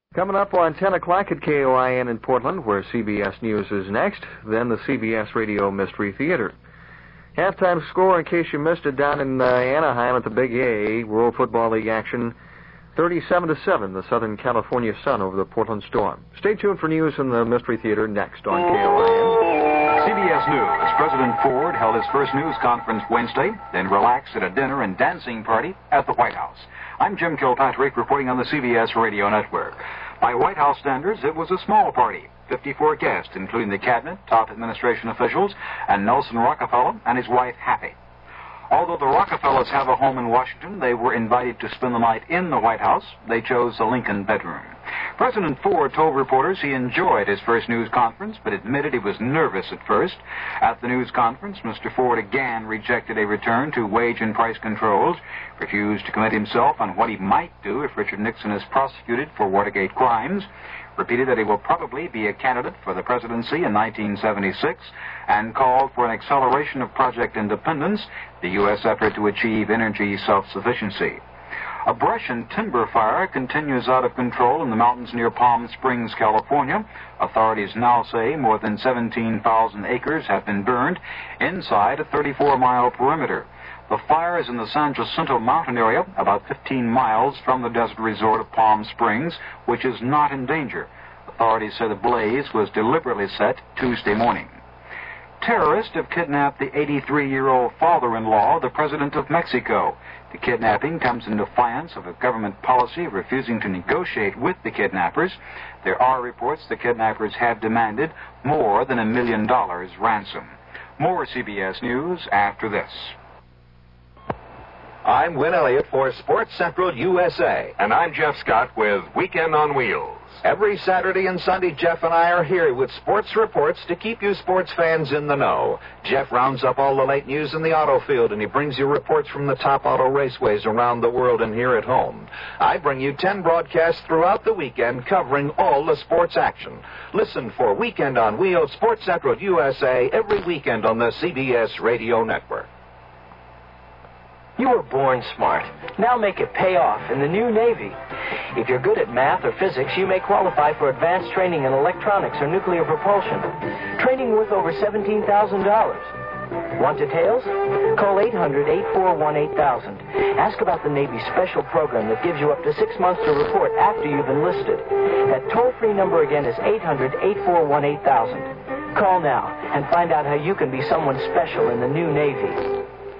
Coming up on 10 o'clock at KOIN in Portland, where CBS News is next, then the CBS Radio Mystery Theater. Halftime score, in case you missed it, down in Anaheim at the Big A, World Football League action, 37-7, the Southern California Sun over the Portland Storm. Stay tuned for news in the Mystery Theater next on KOIN. CBS News. President Ford held his first news conference Wednesday, then relaxed at a dinner and dancing party at the White House. I'm Jim Kilpatrick reporting on the CBS Radio Network. By White House standards, it was a small party. 54 guests, including the cabinet, top administration officials, and Nelson Rockefeller and his wife, Hattie. Although the Rockefellers have a home in Washington, they were invited to spend the night in the White House. They chose the Lincoln bedroom. President Ford told reporters he enjoyed his first news conference, but admitted he was nervous at first. At the news conference, Mr. Ford again rejected a return to wage and price controls, refused to commit himself on what he might do if Richard Nixon is prosecuted for Watergate crimes, repeated that he will probably be a candidate for the presidency in 1976, and called for an acceleration of Project Independence, the U.S. effort to achieve energy self-sufficiency. A brush and timber fire continues out of control in the mountains near Palm Springs, California. Authorities now say more than 17,000 acres have been burned inside a 34-mile perimeter. The fire is in the San Jacinto mountain area, about 15 miles from the desert resort of Palm Springs, which is not in danger. Authorities say the blaze was deliberately set Tuesday morning. Terrorists have kidnapped the 83-year-old father-in-law of the President of Mexico. The kidnapping comes in defiance of a government policy refusing to negotiate with the kidnappers. There are reports the kidnappers have demanded more than $1 million ransom. More CBS News after this. I'm Win Elliott for Sports Central USA. And I'm Jeff Scott with Weekend on Wheels. Every Saturday and Sunday, Jeff and I are here with sports reports to keep you sports fans in the know. Jeff rounds up all the late news in the auto field, and he brings you reports from the top auto raceways around the world and here at home. I bring you 10 broadcasts throughout the weekend covering all the sports action. Listen for Weekend on Wheels, Sports Central USA, every weekend on the CBS Radio Network. You were born smart. Now make it pay off in the new Navy. If you're good at math or physics, you may qualify for advanced training in electronics or nuclear propulsion. Training worth over $17,000. Want details? Call 800-841-8000. Ask about the Navy's special program that gives you up to 6 months to report after you've enlisted. That toll-free number again is 800-841-8000. Call now and find out how you can be someone special in the new Navy.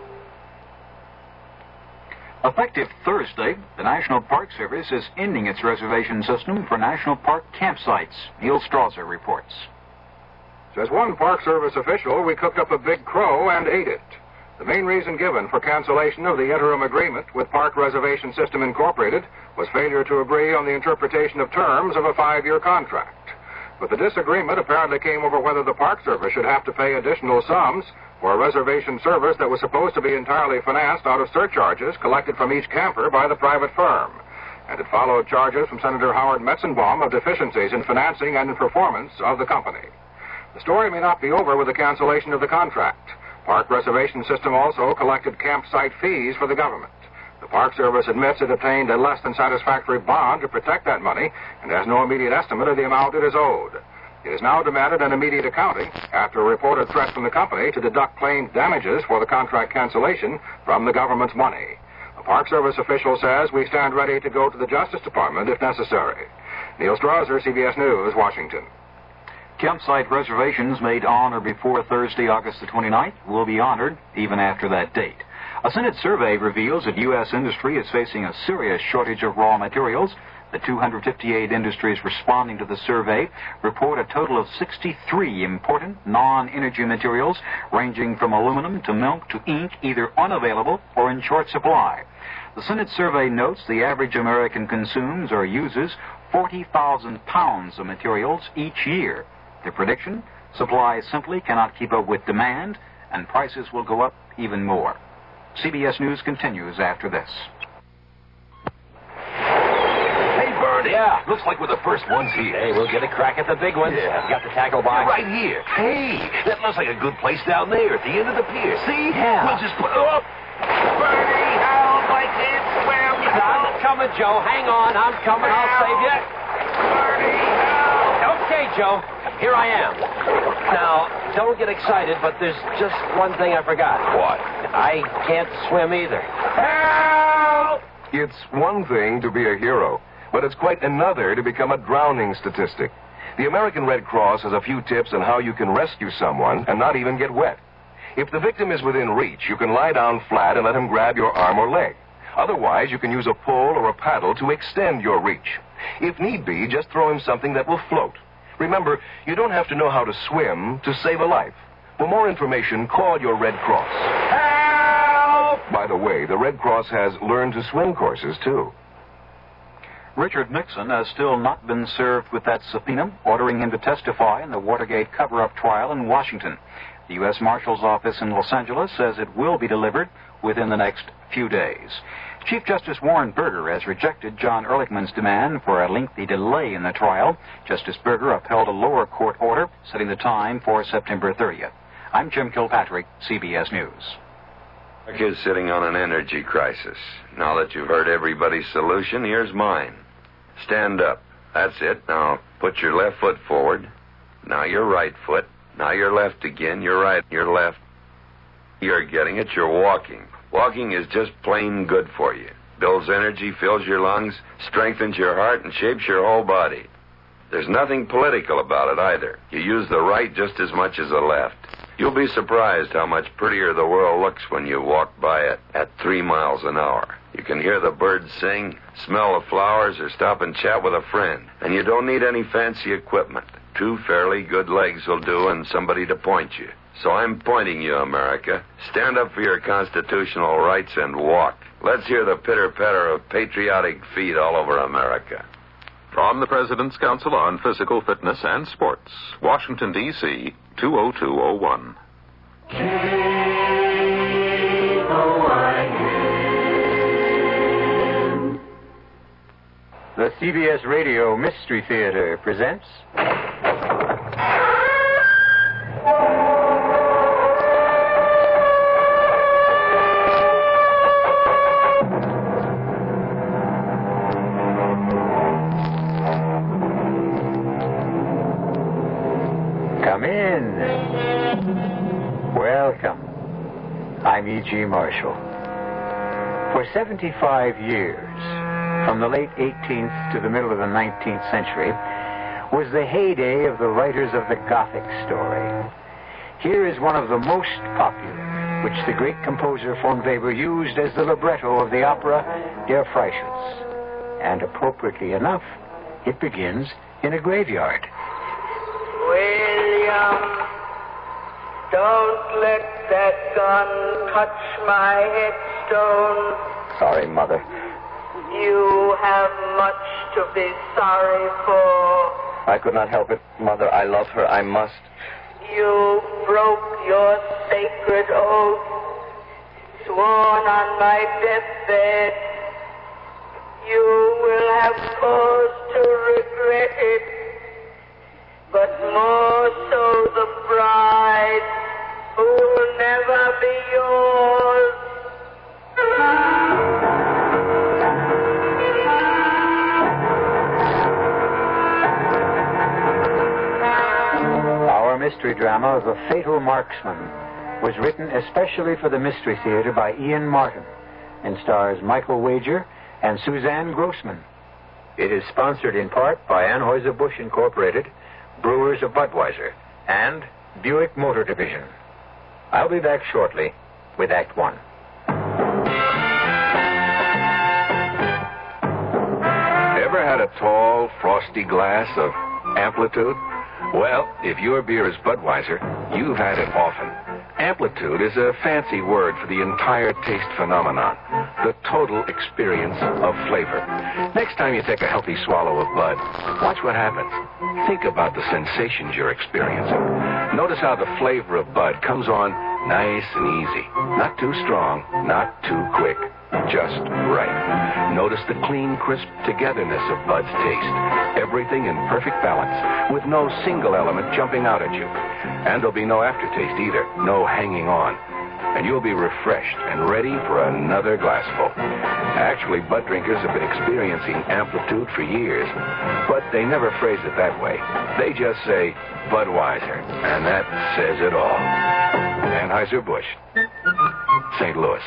Effective Thursday, the National Park Service is ending its reservation system for national park campsites. Neil Strasser reports. Says one Park Service official, we cooked up a big crow and ate it. The main reason given for cancellation of the interim agreement with Park Reservation System Incorporated was failure to agree on the interpretation of terms of a 5-year contract. But the disagreement apparently came over whether the Park Service should have to pay additional sums for a reservation service that was supposed to be entirely financed out of surcharges collected from each camper by the private firm. And it followed charges from Senator Howard Metzenbaum of deficiencies in financing and in performance of the company. The story may not be over with the cancellation of the contract. Park Reservation System also collected campsite fees for the government. The Park Service admits it obtained a less than satisfactory bond to protect that money and has no immediate estimate of the amount it is owed. It has now demanded an immediate accounting after a reported threat from the company to deduct claimed damages for the contract cancellation from the government's money. A Park Service official says we stand ready to go to the Justice Department if necessary. Neil Strasser, CBS News, Washington. Campsite reservations made on or before Thursday, August the 29th, will be honored even after that date. A Senate survey reveals that U.S. industry is facing a serious shortage of raw materials. The 258 industries responding to the survey report a total of 63 important non-energy materials ranging from aluminum to milk to ink either unavailable or in short supply. The Senate survey notes the average American consumes or uses 40,000 pounds of materials each year. The prediction? Supply simply cannot keep up with demand, and prices will go up even more. CBS News continues after this. Yeah. Looks like we're the first ones here. Hey, we'll get a crack at the big ones. Yeah. Got the tackle box? Right here. Hey, that looks like a good place down there at the end of the pier. See? Yeah. We'll just put up. Bernie, help! I can't swim. I'm coming, Joe. Hang on. I'm coming. I'll save you. Okay, Joe. Here I am. Now, don't get excited, but there's just one thing I forgot. What? I can't swim either. Help! It's one thing to be a hero, but it's quite another to become a drowning statistic. The American Red Cross has a few tips on how you can rescue someone and not even get wet. If the victim is within reach, you can lie down flat and let him grab your arm or leg. Otherwise, you can use a pole or a paddle to extend your reach. If need be, just throw him something that will float. Remember, you don't have to know how to swim to save a life. For more information, call your Red Cross. Help! By the way, the Red Cross has learn-to-swim courses, too. Richard Nixon has still not been served with that subpoena ordering him to testify in the Watergate cover-up trial in Washington. The U.S. Marshal's office in Los Angeles says it will be delivered within the next few days. Chief Justice Warren Burger has rejected John Ehrlichman's demand for a lengthy delay in the trial. Justice Burger upheld a lower court order setting the time for September 30th. I'm Jim Kilpatrick, CBS News. America is sitting on an energy crisis. Now that you've heard everybody's solution, here's mine. Stand up. That's it. Now put your left foot forward. Now your right foot. Now your left again. Your right, your left. You're getting it. You're walking. Walking is just plain good for you. Builds energy, fills your lungs, strengthens your heart, and shapes your whole body. There's nothing political about it either. You use the right just as much as the left. You'll be surprised how much prettier the world looks when you walk by it at 3 miles an hour. You can hear the birds sing, smell the flowers, or stop and chat with a friend. And you don't need any fancy equipment. 2 fairly good legs will do and somebody to point you. So I'm pointing you, America. Stand up for your constitutional rights and walk. Let's hear the pitter-patter of patriotic feet all over America. From the President's Council on Physical Fitness and Sports, Washington, D.C., 20201. The CBS Radio Mystery Theater presents... Come in. Welcome. I'm E.G. Marshall. For 75 years, from the late 18th to the middle of the 19th century, was the heyday of the writers of the Gothic story. Here is one of the most popular, which the great composer von Weber used as the libretto of the opera Der Freischütz. And appropriately enough, it begins in a graveyard. William, don't let that gun touch my headstone. Sorry, Mother. You have much to be sorry for. I could not help it, Mother. I love her. I must. You broke your sacred oath, sworn on my deathbed. You will have cause to regret it, but more so the bride who will never be yours. Our mystery drama, The Fatal Marksman, was written especially for the Mystery Theater by Ian Martin and stars Michael Wager and Suzanne Grossman. It is sponsored in part by Anheuser-Busch Incorporated, Brewers of Budweiser, and Buick Motor Division. I'll be back shortly with Act One. Ever had a tall, frosty glass of Amplitude? Well, if your beer is Budweiser, you've had it often. Amplitude is a fancy word for the entire taste phenomenon, the total experience of flavor. Next time you take a healthy swallow of Bud, watch what happens. Think about the sensations you're experiencing. Notice how the flavor of Bud comes on nice and easy. Not too strong, not too quick. Just right. Notice the clean, crisp togetherness of Bud's taste. Everything in perfect balance, with no single element jumping out at you. And there'll be no aftertaste either, no hanging on. and you'll be refreshed and ready for another glassful. Actually, bud drinkers have been experiencing Amplitude for years, but they never phrase it that way. They just say Budweiser, and that says it all. Anheuser-Busch, St. Louis.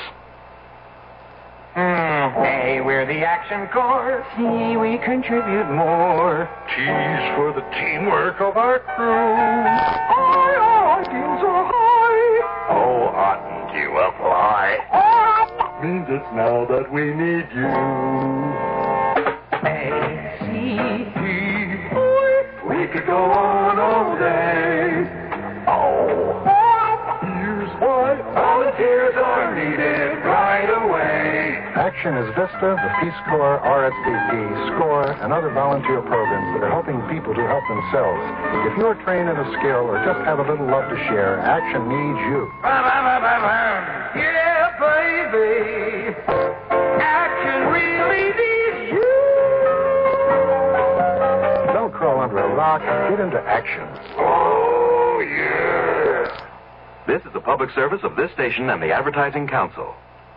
Hey, we're the Action Corps. See, we contribute more. Cheese for the teamwork of our crew. Our ideals are high. Oh, oughtn't you apply? Means it's now that we need you. We could go on all day. Oh. Here's why volunteers are needed right away. Action is VISTA, the Peace Corps, RSVP, SCORE, and other volunteer programs that are helping people to help themselves. If you're trained in a skill or just have a little love to share, Action needs you. Yeah, baby. Action really needs you. Don't crawl under a rock. Get into action. Oh, yeah. This is a public service of this station and the Advertising Council.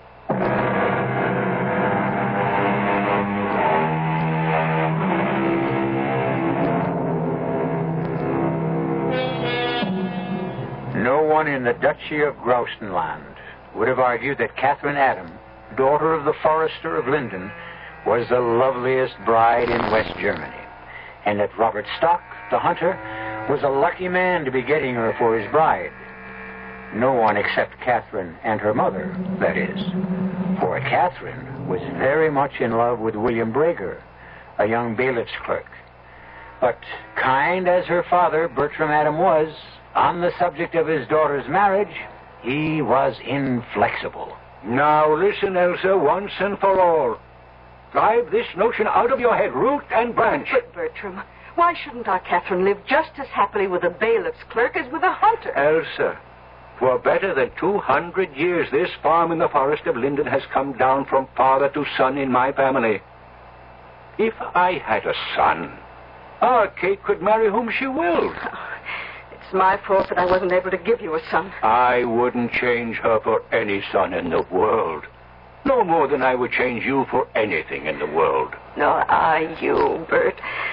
No one in the Duchy of Grousenland would have argued that Catherine Adam, daughter of the Forester of Linden, was the loveliest bride in West Germany, and that Robert Stock, the hunter, was a lucky man to be getting her for his bride. No one except Catherine and her mother, that is. For Catherine was very much in love with William Brager, a young bailiff's clerk. But kind as her father, Bertram Adam, was, on the subject of his daughter's marriage, he was inflexible. Now listen, Elsa, once and for all. Drive this notion out of your head, root and branch. But, Bertram, why shouldn't our Catherine live just as happily with a bailiff's clerk as with a hunter? Elsa, for better than 200 years, this farm in the forest of Linden has come down from father to son in my family. If I had a son, our Kate could marry whom she willed. It's my fault that I wasn't able to give you a son. I wouldn't change her for any son in the world. No more than I would change you for anything in the world. Nor I you, Bert.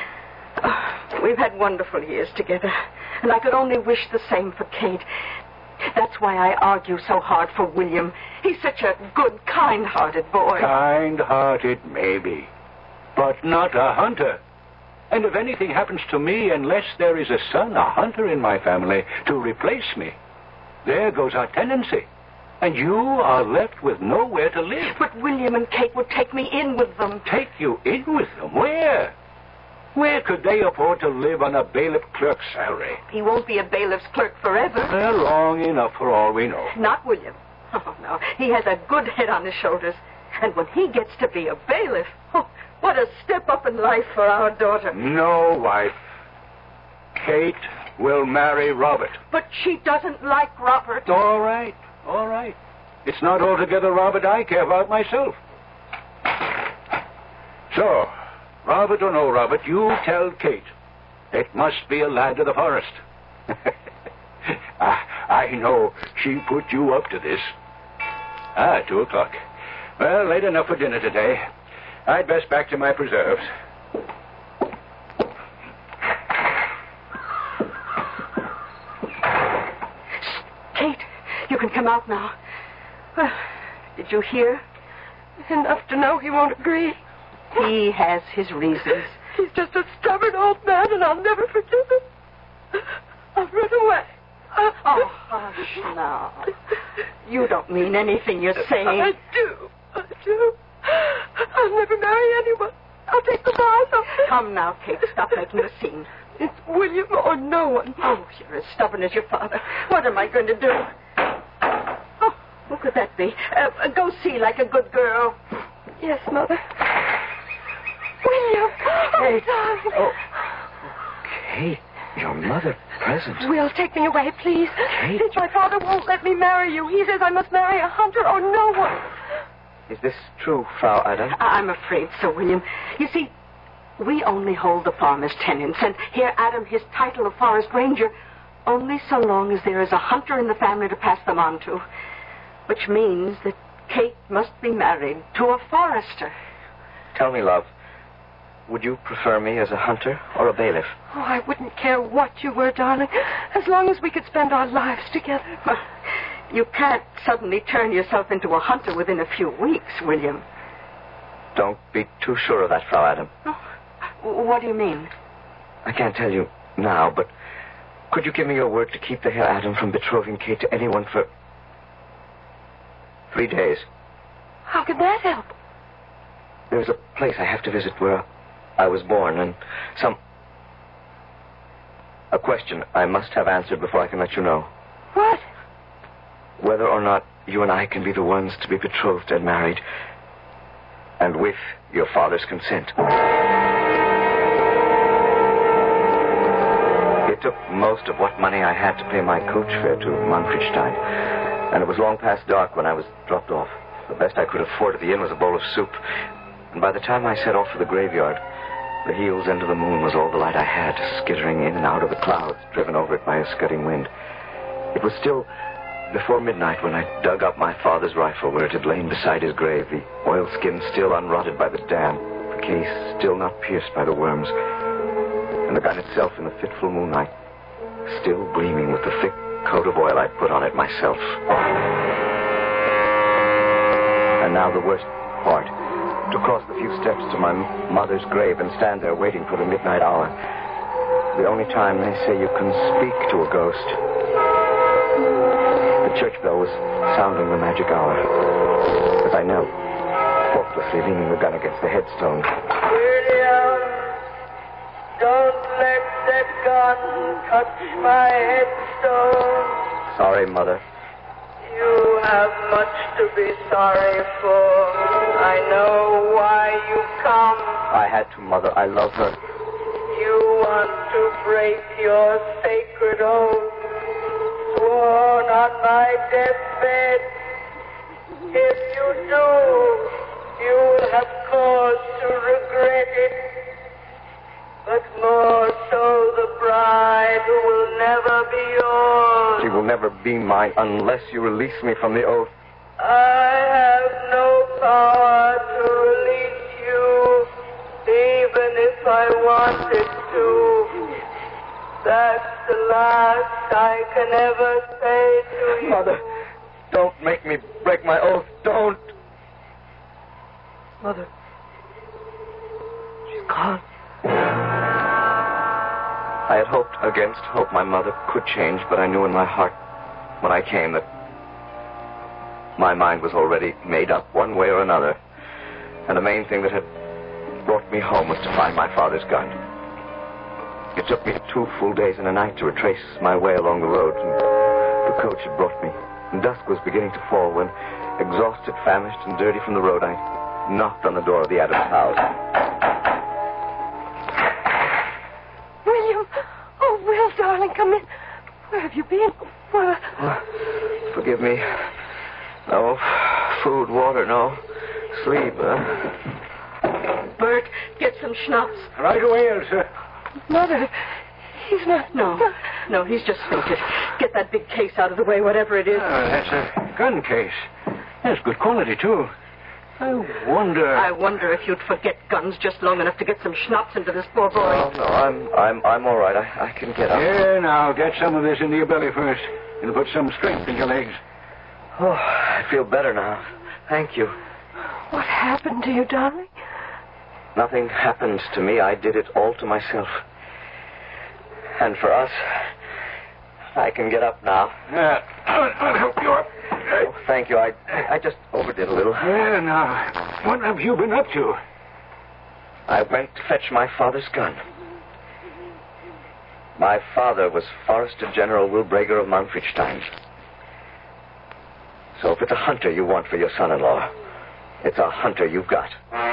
We've had wonderful years together, and I could only wish the same for Kate. That's why I argue so hard for William. He's such a good, kind-hearted boy. Kind-hearted, maybe, but not a hunter. And if anything happens to me, unless there is a son, a hunter in my family, to replace me, there goes our tenancy. And you are left with nowhere to live. But William and Kate would take me in with them. Take you in with them? Where? Where could they afford to live on a bailiff clerk's salary? He won't be a bailiff's clerk forever. Long enough for all we know. Not William. Oh, no. He has a good head on his shoulders. And when he gets to be a bailiff, what a step up in life for our daughter. No, wife. Kate will marry Robert. But she doesn't like Robert. All right. All right. It's not altogether Robert I care about myself. So, Robert or no Robert, you tell Kate it must be a lad of the forest. I know she put you up to this. 2:00. Well, late enough for dinner today. I'd best back to my preserves. Kate, you can come out now. Well, did you hear? Enough to know he won't agree. He has his reasons. He's just a stubborn old man, and I'll never forgive him. I'll run away. Oh, hush now. You don't mean anything you're saying. I do. I'll never marry anyone. I'll take the vows. Come now, Kate. Stop making a scene. It's William or no one. Oh, you're as stubborn as your father. What am I going to do? Oh, who could that be? Go see like a good girl. Yes, Mother. William! Kate. Darling. Oh. Kate, your mother present. Will, take me away, please. Kate? My father won't let me marry you. He says I must marry a hunter or no one. Is this true, Frau Adam? I'm afraid so, William. You see, we only hold the farm as tenants, and here Adam his title of forest ranger only so long as there is a hunter in the family to pass them on to. which means that Kate must be married to a forester. Tell me, love, would you prefer me as a hunter or a bailiff? Oh, I wouldn't care what you were, darling, as long as we could spend our lives together. You can't suddenly turn yourself into a hunter within a few weeks, William. Don't be too sure of that, Frau Adam. Oh, what do you mean? I can't tell you now, but could you give me your word to keep the Herr Adam from betrothing Kate to anyone for 3 days? How can that help? There's a place I have to visit where I was born, and a question I must have answered before I can let you know. What? Whether or not you and I can be the ones to be betrothed and married, and with your father's consent. It took most of what money I had to pay my coach fare to Manfredstein, and it was long past dark when I was dropped off. The best I could afford at the inn was a bowl of soup, and by the time I set off for the graveyard, the heel's end of the moon was all the light I had, skittering in and out of the clouds, driven over it by a scudding wind. It was still before midnight when I dug up my father's rifle where it had lain beside his grave, the oilskin still unrotted by the damp, the case still not pierced by the worms, and the gun itself in the fitful moonlight still gleaming with the thick coat of oil I'd put on it myself. And now the worst part, to cross the few steps to my mother's grave and stand there waiting for the midnight hour. The only time they say you can speak to a ghost. The church bell was sounding the magic hour as I knelt, hopelessly leaning the gun against the headstone. William, don't let that gun touch my headstone. Sorry, Mother. You have much to be sorry for. I know why you come. I had to, Mother. I love her. You want to break your sacred oath, sworn on my deathbed. If you do, you will have cause to regret it. But more so the bride who will never be yours. She will never be mine unless you release me from the oath. I have no power to release you, even if I wanted to. That's the last I can ever say to you. Mother, don't make me break my oath. Don't. Mother. She's gone. I had hoped against hope my mother could change, but I knew in my heart when I came that my mind was already made up one way or another. And the main thing that had brought me home was to find my father's gun. It took me 2 full days and a night to retrace my way along the road, and the coach had brought me. And dusk was beginning to fall when, exhausted, famished, and dirty from the road, I knocked on the door of the Adams house. William! Oh, Will, darling, come in. Where have you been? Where... Forgive me. No food, water, no sleep. Bert, get some schnapps. Right away, Elsa. Mother, he's not... No, he's just fainted. Get that big case out of the way, whatever it is. That's a gun case. That's good quality, too. I wonder if you'd forget guns just long enough to get some schnapps into this poor boy. No, I'm all right. I can get up. Yeah, now, get some of this into your belly first. It'll put some strength in your legs. Oh, I feel better now. Thank you. What happened to you, darling? Nothing happened to me. I did it all to myself. And for us, I can get up now. I'll help you up. Oh, thank you. I just overdid a little. Yeah, now, what have you been up to? I went to fetch my father's gun. My father was Forester General Wilbrager of Manfredstein. So if it's a hunter you want for your son-in-law, it's a hunter you've got.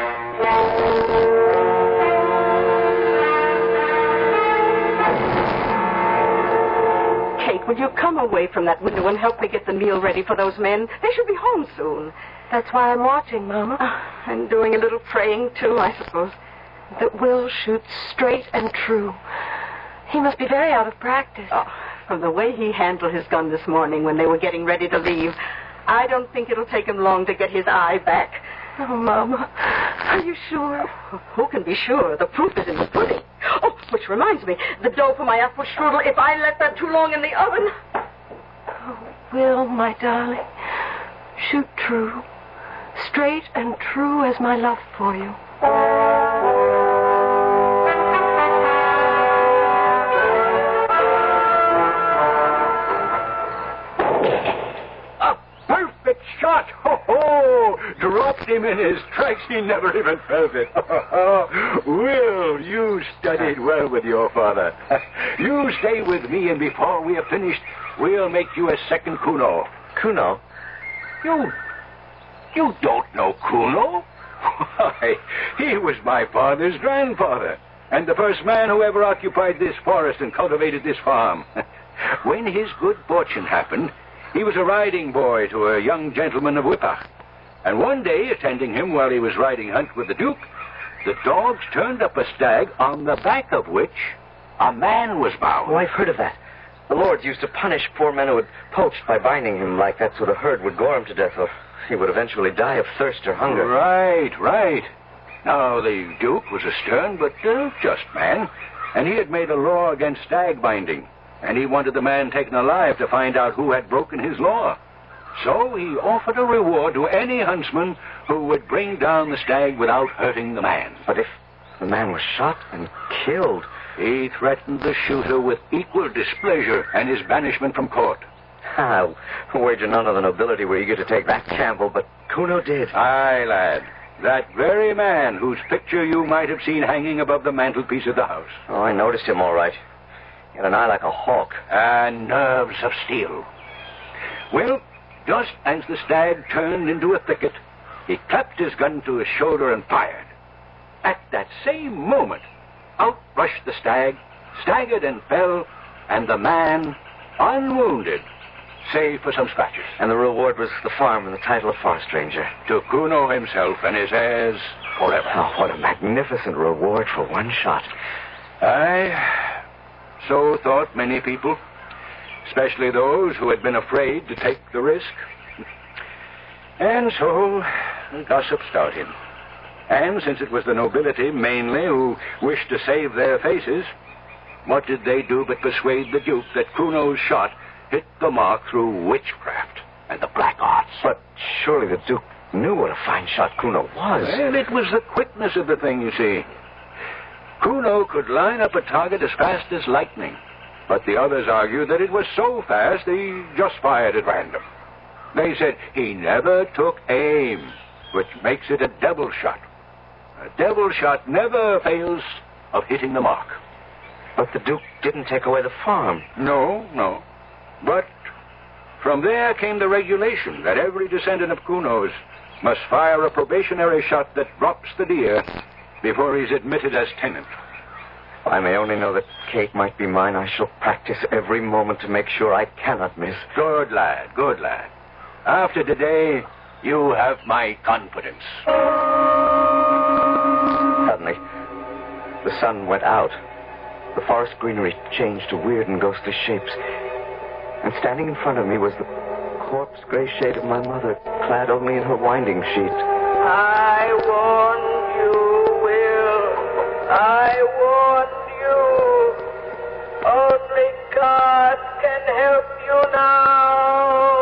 Kate, will you come away from that window and help me get the meal ready for those men? They should be home soon. That's why I'm watching, Mama. And doing a little praying, too, I suppose. That Will shoots straight and true. He must be very out of practice. Oh, from the way he handled his gun this morning when they were getting ready to leave, I don't think it'll take him long to get his eye back. Oh, Mama, are you sure? Who can be sure? The proof is in the pudding. Oh, which reminds me, the dough for my apple strudel, if I let that too long in the oven... Oh, Will, my darling, shoot true. Straight and true as my love for you. A perfect shot! Ho, ho! Dropped him in his tracks. He never even felt it. Will, you studied well with your father. You stay with me, and before we have finished, we'll make you a second Kuno. Kuno? You don't know Kuno? Why, he was my father's grandfather, and the first man who ever occupied this forest and cultivated this farm. When his good fortune happened, he was a riding boy to a young gentleman of Whippach. And one day, attending him while he was riding hunt with the Duke, the dogs turned up a stag on the back of which a man was bound. Oh, I've heard of that. The lords used to punish poor men who had poached by binding him like that so the herd would gore him to death, or he would eventually die of thirst or hunger. Right. Now, the Duke was a stern but just man, and he had made a law against stag binding, and he wanted the man taken alive to find out who had broken his law. So he offered a reward to any huntsman who would bring down the stag without hurting the man. But if the man was shot and killed... He threatened the shooter with equal displeasure and his banishment from court. I'll wager none of the nobility were eager to take that gamble, but Kuno did. Aye, lad. That very man whose picture you might have seen hanging above the mantelpiece of the house. Oh, I noticed him all right. He had an eye like a hawk. And nerves of steel. Well, just as the stag turned into a thicket, he clapped his gun to his shoulder and fired. At that same moment, out rushed the stag, staggered and fell, and the man, unwounded, save for some scratches. And the reward was the farm and the title of forest ranger. To Kuno himself and his heirs forever. Oh, what a magnificent reward for one shot. Aye, so thought many people, especially those who had been afraid to take the risk. And so, gossip started. And since it was the nobility, mainly, who wished to save their faces, what did they do but persuade the Duke that Kuno's shot hit the mark through witchcraft and the black arts? But surely the Duke knew what a fine shot Kuno was. Well, it was the quickness of the thing, you see. Kuno could line up a target as fast as lightning, but the others argued that it was so fast he just fired at random. They said he never took aim, which makes it a devil shot. A devil shot never fails of hitting the mark. But the Duke didn't take away the farm. No. But from there came the regulation that every descendant of Kuno's must fire a probationary shot that drops the deer before he's admitted as tenant. If I may only know that Kate might be mine, I shall practice every moment to make sure I cannot miss. Good lad. After today, you have my confidence. Suddenly, the sun went out. The forest greenery changed to weird and ghostly shapes. And standing in front of me was the corpse-gray shade of my mother, clad only in her winding sheet. I warned you, Will. I warned you. Only God can help you now.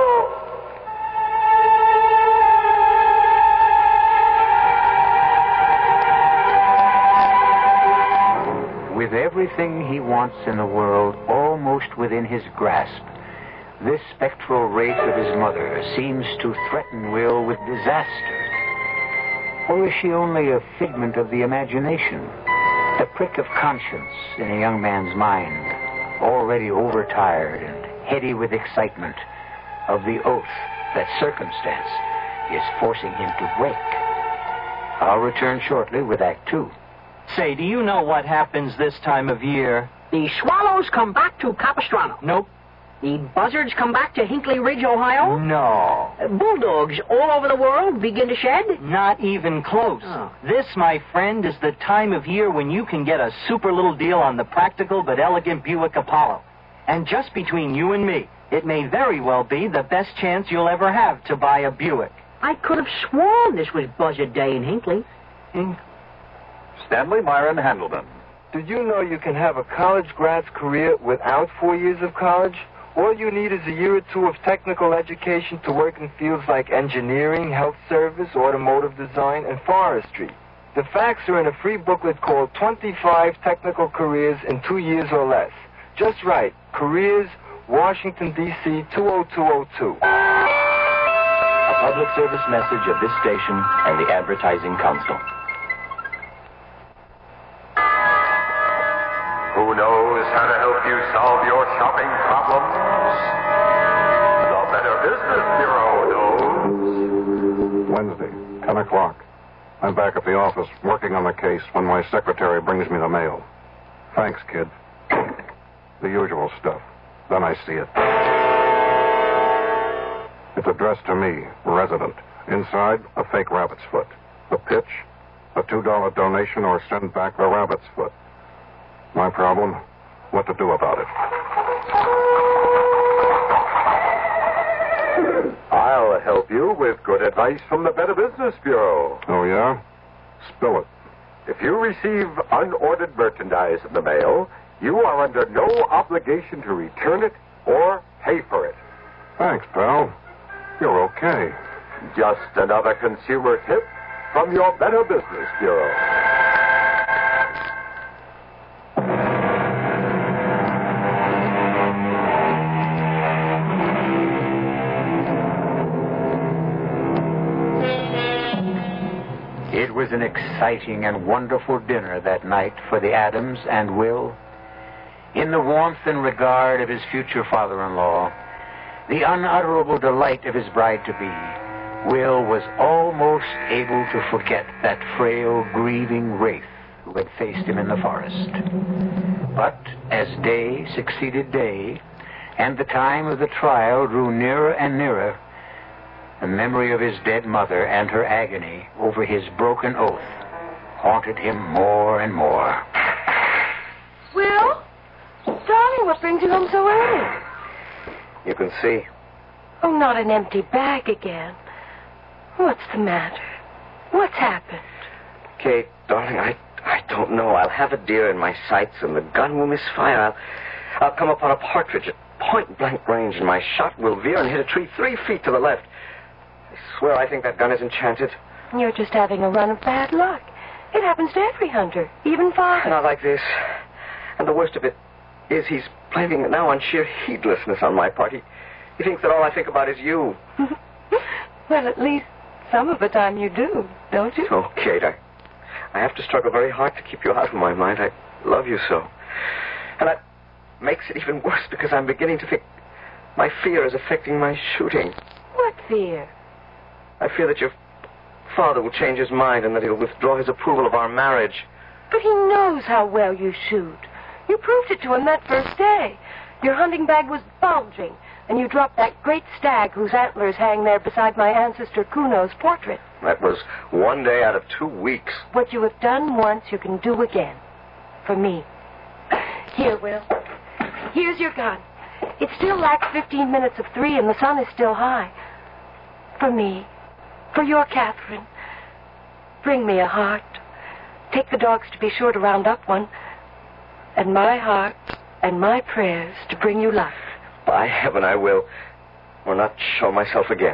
With everything he wants in the world almost within his grasp, this spectral wraith of his mother seems to threaten Will with disaster. Or is she only a figment of the imagination, a prick of conscience in a young man's mind, already overtired and heady with excitement of the oath that circumstance is forcing him to break? I'll return shortly with Act 2. Say, do you know what happens this time of year? The swallows come back to Capistrano. Nope. The buzzards come back to Hinkley Ridge, Ohio. No. Bulldogs all over the world begin to shed. Not even close. Oh. This, my friend, is the time of year when you can get a super little deal on the practical but elegant Buick Apollo. And just between you and me, It may very well be the best chance you'll ever have to buy a Buick. I could have sworn this was Buzzard Day in Hinckley. Stanley Myron Handelman. Did you know you can have a college grad's career without 4 years of college? All you need is a year or two of technical education to work in fields like engineering, health service, automotive design, and forestry. The facts are in a free booklet called 25 Technical Careers in 2 years or less. Just right. Careers, Washington, D.C., 20202. A public service message of this station and the Advertising Council. Who knows how to help you solve your shopping problems? The Better Business Bureau knows. Wednesday, 10 o'clock. I'm back at the office working on the case when my secretary brings me the mail. Thanks, kid. The usual stuff. Then I see it. It's addressed to me, resident. Inside, a fake rabbit's foot. The pitch, a $2 donation or send back the rabbit's foot. My problem, what to do about it. I'll help you with good advice from the Better Business Bureau. Oh, yeah? Spill it. If you receive unordered merchandise in the mail, you are under no obligation to return it or pay for it. Thanks, pal. You're okay. Just another consumer tip from your Better Business Bureau. It was an exciting and wonderful dinner that night for the Adams and Will. In the warmth and regard of his future father-in-law, the unutterable delight of his bride-to-be, Will was almost able to forget that frail, grieving wraith who had faced him in the forest. But as day succeeded day, and the time of the trial drew nearer and nearer, the memory of his dead mother and her agony over his broken oath haunted him more and more. Will? Darling, what brings you home so early? You can see. Oh, not an empty bag again. What's the matter? What's happened? Kate, darling, I don't know. I'll have a deer in my sights and the gun will misfire. I'll come upon a partridge at point-blank range and my shot will veer and hit a tree 3 feet to the left. I swear I think that gun is enchanted. You're just having a run of bad luck. It happens to every hunter, even Father. Not like this. And the worst of it is he's blaming it now on sheer heedlessness on my part. He thinks that all I think about is you. Well, at least some of the time you do, don't you? Oh, Kate, I have to struggle very hard to keep you out of my mind. I love you so. And that makes it even worse because I'm beginning to think my fear is affecting my shooting. What fear? I fear that your father will change his mind and that he'll withdraw his approval of our marriage. But he knows how well you shoot. You proved it to him that first day. Your hunting bag was bulging, and you dropped that great stag whose antlers hang there beside my ancestor Kuno's portrait. That was 1 day out of 2 weeks. What you have done once, you can do again. For me. Here, Will. Here's your gun. It still lacks 15 minutes of 3, and the sun is still high. For me. For your Catherine. Bring me a heart. Take the dogs to be sure to round up one. And my heart and my prayers to bring you luck. By heaven, I will. Or not show myself again.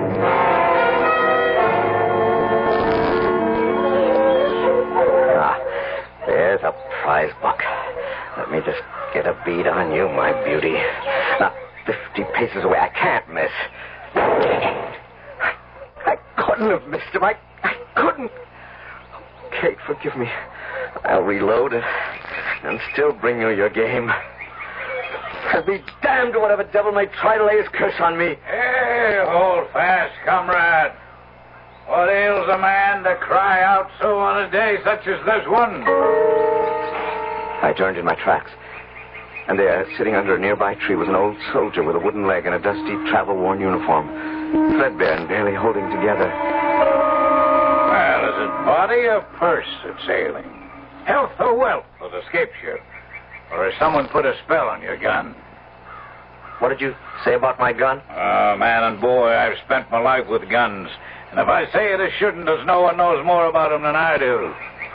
There's a prize buck. Let me just get a bead on you, my beauty. Now, 50 paces away. I can't miss. I couldn't have missed him. I couldn't. Kate, forgive me. I'll reload and still bring you your game. I'll be damned to whatever devil may try to lay his curse on me. Hey, hold fast, comrade. What ails a man to cry out so on a day such as this one? I turned in my tracks. And there, sitting under a nearby tree, was an old soldier with a wooden leg and a dusty, travel-worn uniform. Threadbare and barely holding together. Well, is it body or purse that's ailing? Health or wealth that escapes you? Or has someone put a spell on your gun? What did you say about my gun? Man and boy, I've spent my life with guns. And if I say it shouldn't, there's no one knows more about them than I do.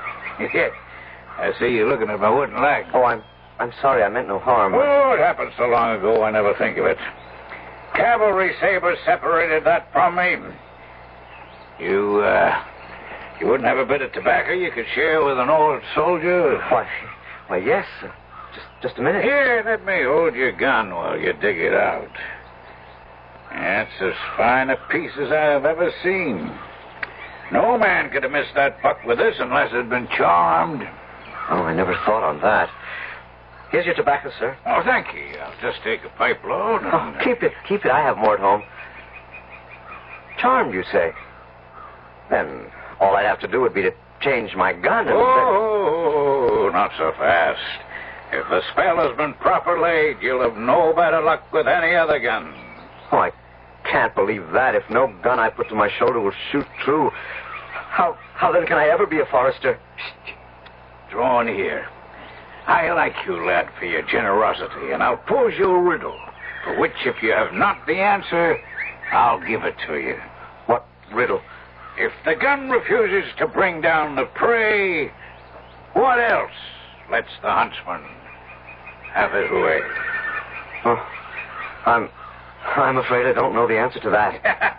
I see you looking at my wooden leg. Oh, I'm sorry. I meant no harm. Oh, it happened so long ago, I never think of it. Cavalry sabers separated that from me. You wouldn't have a bit of tobacco you could share with an old soldier? Why, yes. Just a minute. Here, let me hold your gun while you dig it out. That's as fine a piece as I have ever seen. No man could have missed that buck with this unless it had been charmed. Oh, I never thought on that. Here's your tobacco, sir. Oh, thank you. I'll just take a pipe load. And... Oh, keep it. I have more at home. Charmed, you say? Then all I'd have to do would be to change my gun. Oh, not so fast. If the spell has been proper laid, you'll have no better luck with any other gun. Oh, I can't believe that. If no gun I put to my shoulder will shoot true, how then can I ever be a forester? Draw near. I like you, lad, for your generosity, and I'll pose you a riddle, for which, if you have not the answer, I'll give it to you. What riddle? If the gun refuses to bring down the prey, what else lets the huntsman have his way? Oh, I'm afraid I don't know the answer to that.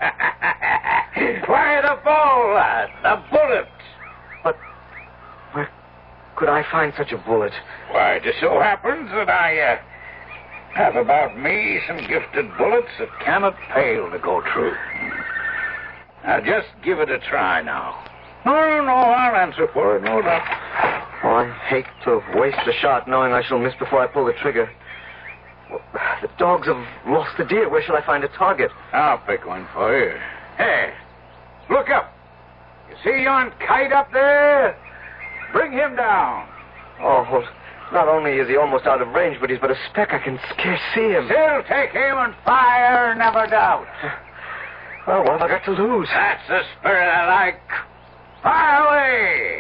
Fire the ball, lad, the bullet. But where could I find such a bullet? Why, it just so happens that I have about me some gifted bullets that cannot fail to go true. Now, just give it a try now. No, I'll answer for it, no doubt. Oh, I hate to waste a shot knowing I shall miss before I pull the trigger. Well, the dogs have lost the deer. Where shall I find a target? I'll pick one for you. Hey, look up. You see yon kite up there? Bring him down. Oh, well, not only is he almost out of range, but he's but a speck. I can scarce see him. Still take aim and fire, never doubt. Well, what have I got to lose? That's the spirit I like. Fire away!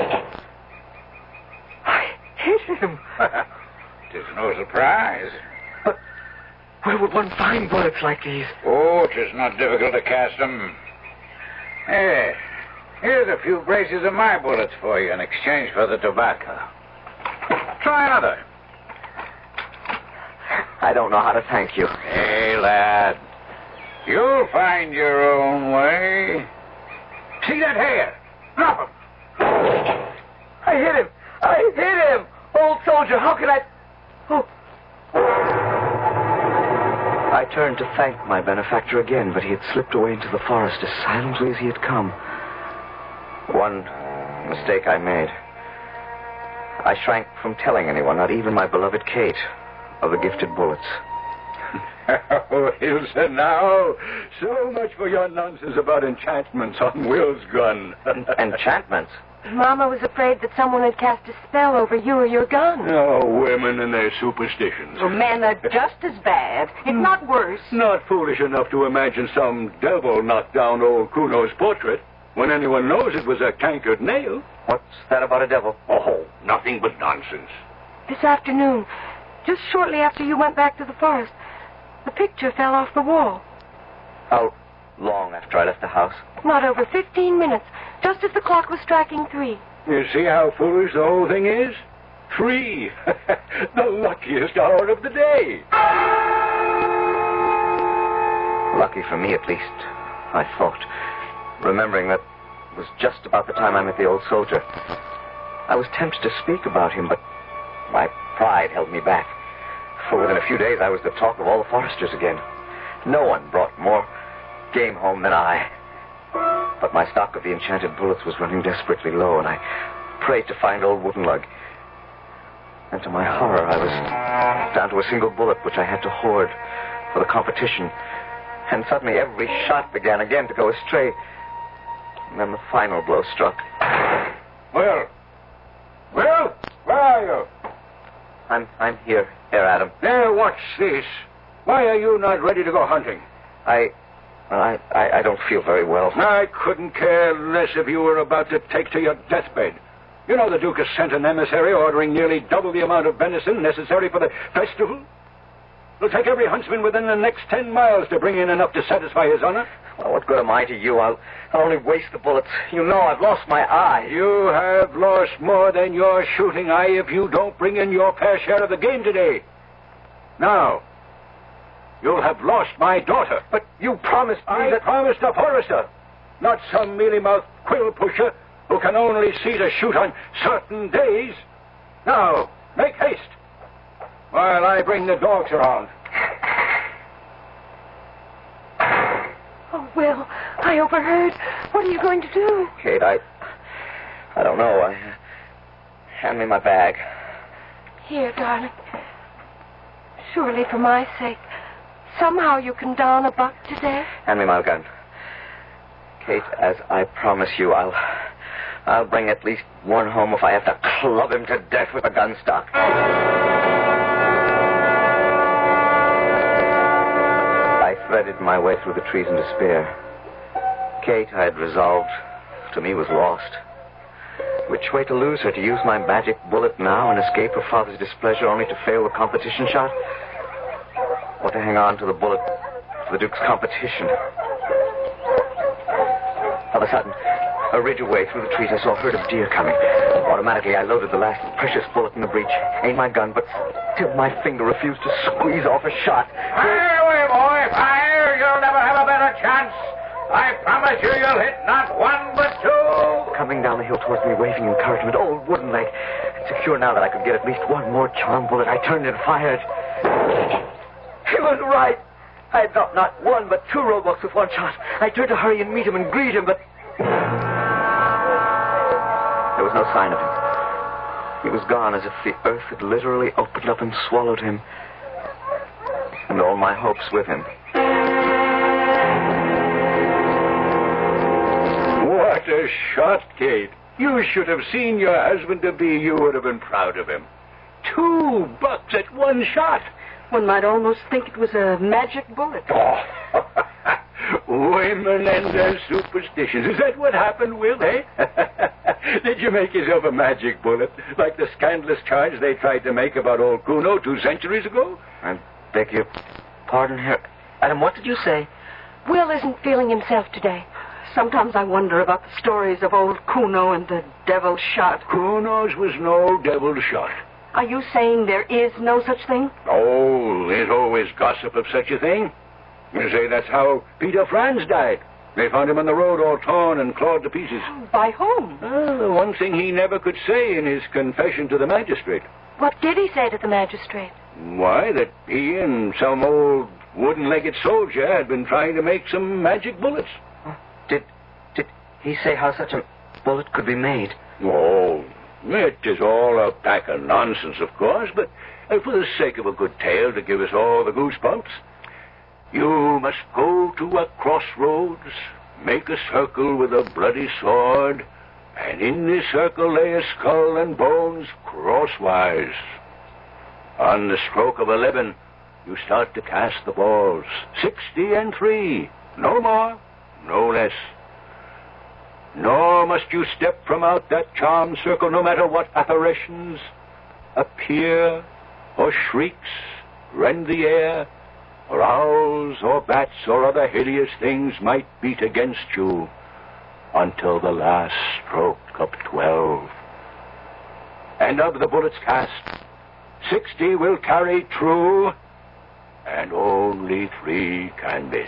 I hit him. 'Tis no surprise. But where would one find bullets like these? Oh, 'tis not difficult to cast them. Hey, here's a few braces of my bullets for you in exchange for the tobacco. Try another. I don't know how to thank you. Hey, lad. You'll find your own way. See that hair? Drop him. I hit him! Old soldier, how could I... Oh. I turned to thank my benefactor again, but he had slipped away into the forest as silently as he had come. One mistake I made. I shrank from telling anyone, not even my beloved Kate, of the gifted bullets. Oh, Ilse, now. So much for your nonsense about enchantments on Will's gun. Enchantments? Mama was afraid that someone had cast a spell over you or your gun. Oh, women and their superstitions. Well, men are just as bad, if not worse. Not foolish enough to imagine some devil knocked down old Kuno's portrait when anyone knows it was a cankered nail. What's that about a devil? Oh, nothing but nonsense. This afternoon, just shortly after you went back to the forest, the picture fell off the wall. How long after I left the house? Not over 15 minutes, just as the clock was striking 3. You see how foolish the whole thing is? 3. The luckiest hour of the day. Lucky for me, at least, I thought, remembering that it was just about the time I met the old soldier. I was tempted to speak about him, but my pride held me back. For within a few days, I was the talk of all the foresters again. No one brought more game home than I. But my stock of the enchanted bullets was running desperately low, and I prayed to find old Woodenlug. And to my horror, I was down to a single bullet, which I had to hoard for the competition. And suddenly, every shot began again to go astray. And then the final blow struck. Will, where are you? I'm here, Herr Adam. Now, what's this? Why are you not ready to go hunting? I don't feel very well. I couldn't care less if you were about to take to your deathbed. You know the Duke has sent an emissary ordering nearly double the amount of venison necessary for the festival. It'll take every huntsman within the next 10 miles to bring in enough to satisfy his honor. Well, what good am I to you? I'll only waste the bullets. You know I've lost my eye. You have lost more than your shooting eye if you don't bring in your fair share of the game today. Now, you'll have lost my daughter. But you promised me I promised a forester, not some mealy-mouthed quill pusher who can only see to shoot on certain days. Now, make haste while I bring the dogs around. Oh, Will, I overheard. What are you going to do? Kate, I don't know. Hand me my bag. Here, darling. Surely for my sake, somehow you can down a buck to death. Hand me my gun. Kate, as I promise you, I'll bring at least one home if I have to club him to death with a gun stock. I threaded my way through the trees in despair. Kate, I had resolved, to me was lost. Which way to lose her? To use my magic bullet now and escape her father's displeasure only to fail the competition shot? Or to hang on to the bullet for the Duke's competition? Of a sudden, a ridge away through the trees, I saw a herd of deer coming. Automatically, I loaded the last precious bullet in the breech, aimed my gun, but still my finger refused to squeeze off a shot. Fire away, boy, fire! You'll never have a better chance. I promise you you'll hit not one but two. Coming down the hill towards me, waving encouragement, old wooden leg. Secure now that I could get at least one more charm bullet, I turned and fired. He was right. I had dropped not one but two roebucks with one shot. I turned to hurry and meet him and greet him, but there was no sign of him. He was gone, as if the earth had literally opened up and swallowed him. And all my hopes with him. What a shot, Kate. You should have seen your husband-to-be. You would have been proud of him. 2 bucks at one shot. One might almost think it was a magic bullet. Oh, women and their superstitions. Is that what happened, Will, eh? Did you make yourself a magic bullet, like the scandalous charge they tried to make about old Kuno 2 centuries ago? I beg your pardon, Herr. Adam, what did you say? Will isn't feeling himself today. Sometimes I wonder about the stories of old Kuno and the devil's shot. Kuno's was no devil's shot. Are you saying there is no such thing? Oh, there's always gossip of such a thing. You say that's how Peter Franz died. They found him on the road all torn and clawed to pieces. By whom? The one thing he never could say in his confession to the magistrate. What did he say to the magistrate? Why, that he and some old wooden-legged soldier had been trying to make some magic bullets. Did he say how such a bullet could be made? Oh, it is all a pack of nonsense, of course, but for the sake of a good tale to give us all the goosebumps, you must go to a crossroads, make a circle with a bloody sword, and in this circle lay a skull and bones crosswise. On the stroke of 11, you start to cast the balls. 60 and 3. No more, no less. Nor must you step from out that charmed circle, no matter what apparitions appear, or shrieks rend the air, or owls or bats or other hideous things might beat against you, until the last stroke of 12. And of the bullets cast, 60 will carry true, and only 3 can miss.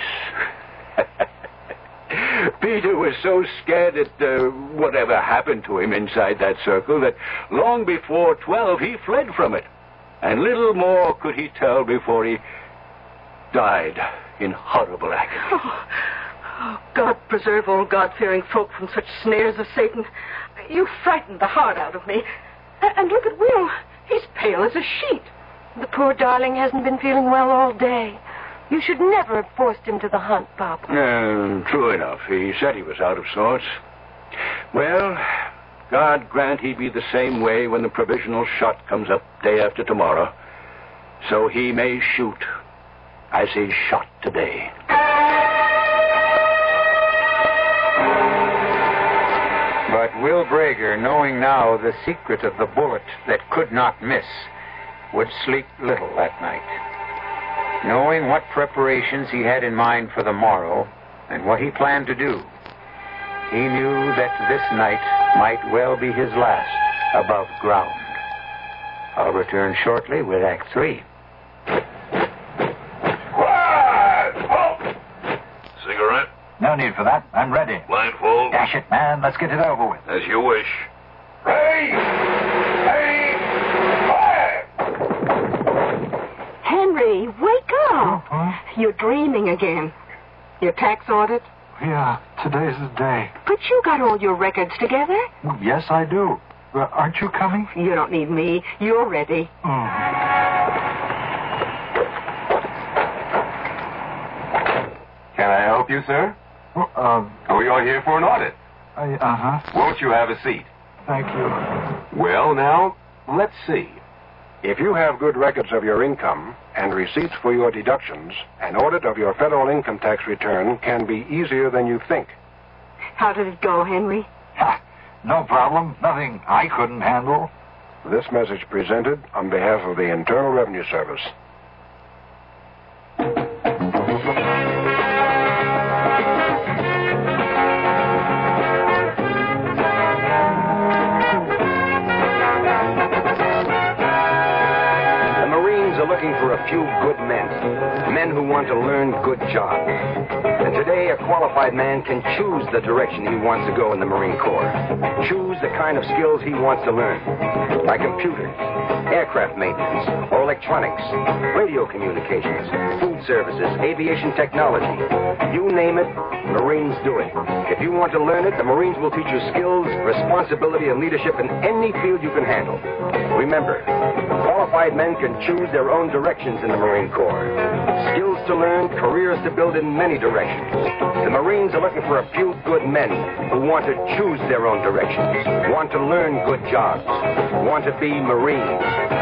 Peter was so scared at whatever happened to him inside that circle that long before 12 he fled from it. And little more could he tell before he died in horrible agony. Oh, God preserve all God-fearing folk from such snares as Satan. You frightened the heart out of me. And look at Will. He's pale as a sheet. The poor darling hasn't been feeling well all day. You should never have forced him to the hunt, Papa. True enough. He said he was out of sorts. Well, God grant he be the same way when the provisional shot comes up day after tomorrow, so he may shoot as he shot today. But Will Brager, knowing now the secret of the bullet that could not miss, would sleep little that night. Knowing what preparations he had in mind for the morrow and what he planned to do, he knew that this night might well be his last above ground. I'll return shortly with Act 3. Cigarette? No need for that. I'm ready. Blindfold? Dash it, man. Let's get it over with. As you wish. Henry, wake up. You're dreaming again. Your tax audit? Yeah, today's the day. But you got all your records together. Yes, I do. Aren't you coming? You don't need me. You're ready. Can I help you, sir? We are here for an audit. Won't you have a seat? Thank you. Well, now, let's see. If you have good records of your income and receipts for your deductions, an audit of your federal income tax return can be easier than you think. How did it go, Henry? No problem. Nothing I couldn't handle. This message presented on behalf of the Internal Revenue Service. Looking for a few good men who want to learn good jobs. And today, a qualified man can choose the direction he wants to go in the Marine Corps. Choose the kind of skills he wants to learn, like computers, aircraft maintenance, or electronics, radio communications, food services, aviation technology. You name it, Marines do it. If you want to learn it, the Marines will teach you skills, responsibility, and leadership in any field you can handle. Remember, qualified men can choose their own directions in the Marine Corps. Skills to learn, careers to build in many directions. The Marines are looking for a few good men who want to choose their own directions, want to learn good jobs, want to be Marines.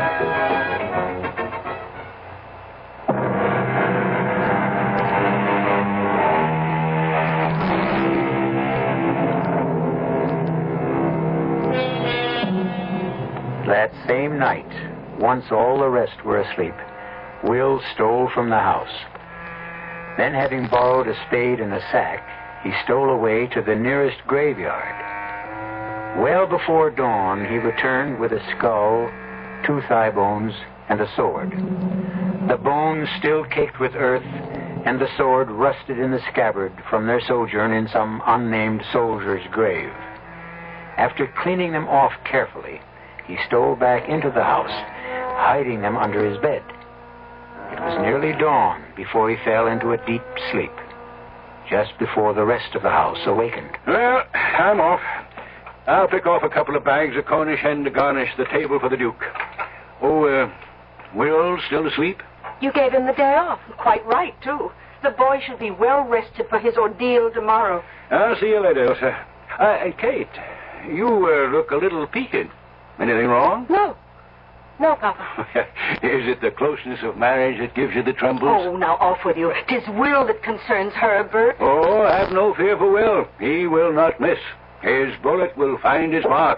That same night, once all the rest were asleep, Will stole from the house. Then, having borrowed a spade and a sack, he stole away to the nearest graveyard. Well before dawn, he returned with a skull, 2 thigh bones, and a sword. The bones still caked with earth, and the sword rusted in the scabbard from their sojourn in some unnamed soldier's grave. After cleaning them off carefully, he stole back into the house, hiding them under his bed. It was nearly dawn before he fell into a deep sleep, just before the rest of the house awakened. Well, I'm off. I'll pick off a couple of bags of Cornish hen to garnish the table for the Duke. Oh, Will still asleep? You gave him the day off. Quite right, too. The boy should be well rested for his ordeal tomorrow. I'll see you later, Elsa. Kate, you look a little peaked. Anything wrong? No, Papa. Is it the closeness of marriage that gives you the trembles? Oh, now off with you. 'Tis Will that concerns her, Bert. Oh, have no fear for Will. He will not miss. His bullet will find its mark.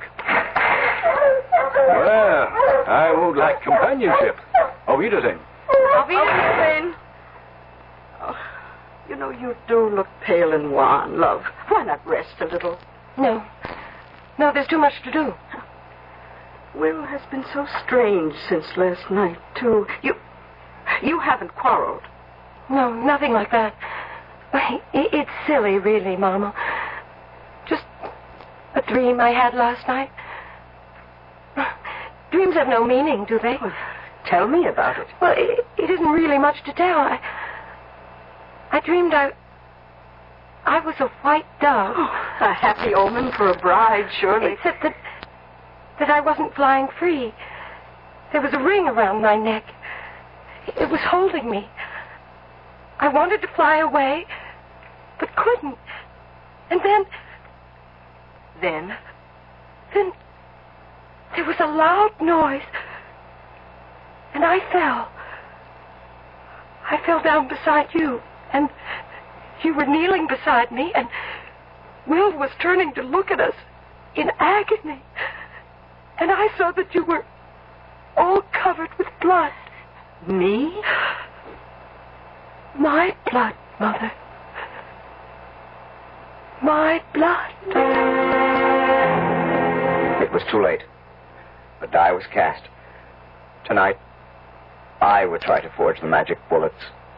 Well, I won't lack companionship. Auf Wiedersehen. Auf Wiedersehen. Oh, you know, you do look pale and wan, love. Why not rest a little? No, there's too much to do. Will has been so strange since last night, too. You haven't quarreled. No, nothing like that. It's silly, really, Mama. Just a dream I had last night. Dreams have no meaning, do they? Well, tell me about it. Well, it isn't really much to tell. I dreamed I was a white dove. Oh, a happy omen for a bride, surely. Except that I wasn't flying free. There was a ring around my neck. It was holding me. I wanted to fly away, but couldn't. And then there was a loud noise, and I fell. I fell down beside you, and you were kneeling beside me, and Will was turning to look at us in agony. And I saw that you were all covered with blood. Me? My blood, Mother. My blood. It was too late. The die was cast. Tonight, I would try to forge the magic bullets.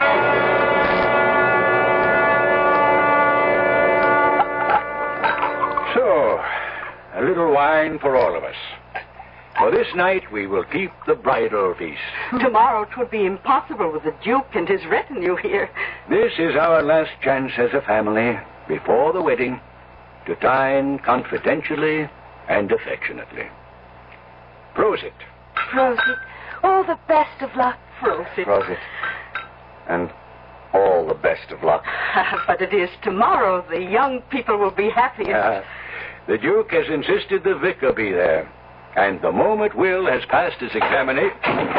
So, a little wine for all of us. For this night, we will keep the bridal feast. Tomorrow 'twould be impossible with the Duke and his retinue here. This is our last chance as a family, before the wedding, to dine confidentially and affectionately. Prosit. Prosit. All the best of luck. Prosit. Prosit. And all the best of luck. But it is tomorrow. The young people will be happiest. The Duke has insisted the vicar be there. And the moment Will has passed his examination...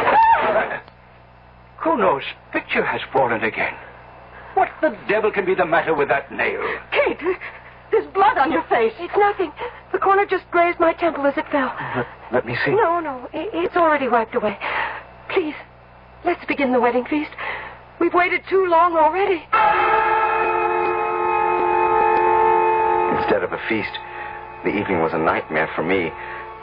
Kuno's picture has fallen again. What the devil can be the matter with that nail? Kate, there's blood on your face. It's nothing. The corner just grazed my temple as it fell. Let me see. No. It's already wiped away. Please, let's begin the wedding feast. We've waited too long already. Instead of a feast, the evening was a nightmare for me.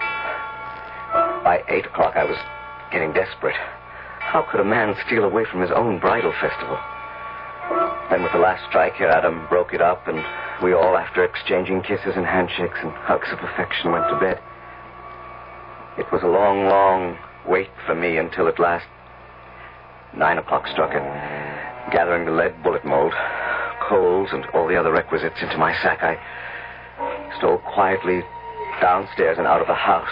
By 8 o'clock, I was getting desperate. How could a man steal away from his own bridal festival? Then with the last strike here, Adam broke it up, and we all, after exchanging kisses and handshakes and hugs of affection, went to bed. It was a long, long wait for me until at last 9 o'clock struck, and gathering the lead bullet mold, coals, and all the other requisites into my sack, I stole quietly downstairs and out of the house.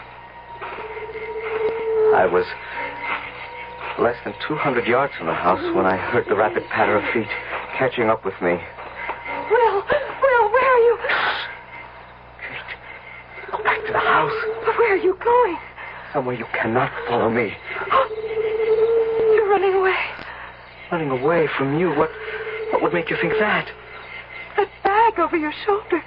I was less than 200 yards from the house when I heard the rapid patter of feet catching up with me. Will, where are you? Kate, go back to the house. But where are you going? Somewhere you cannot follow me. You're running away. Running away from you? What would make you think that? That bag over your shoulder.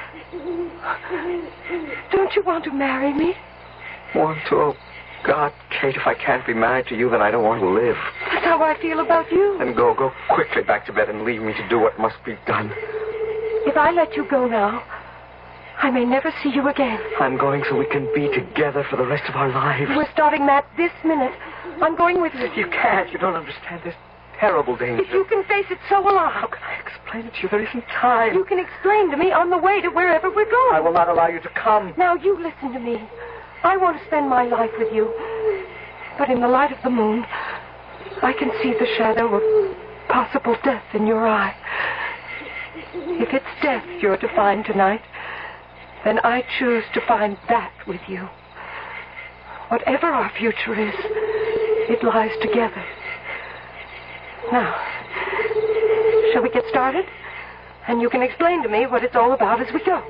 Don't you want to marry me? Want to? Oh, God, Kate, if I can't be married to you, then I don't want to live. That's how I feel about you. Then go quickly back to bed and leave me to do what must be done. If I let you go now, I may never see you again. I'm going so we can be together for the rest of our lives. We're starting that this minute. I'm going with you. You can't. You don't understand this terrible danger. If you can face it, so will I. How can I explain it to you? There isn't time. You can explain to me on the way to wherever we're going. I will not allow you to come. Now, you listen to me. I want to spend my life with you. But in the light of the moon, I can see the shadow of possible death in your eye. If it's death you're to find tonight, then I choose to find that with you. Whatever our future is, it lies together. Now, shall we get started? And you can explain to me what it's all about as we go.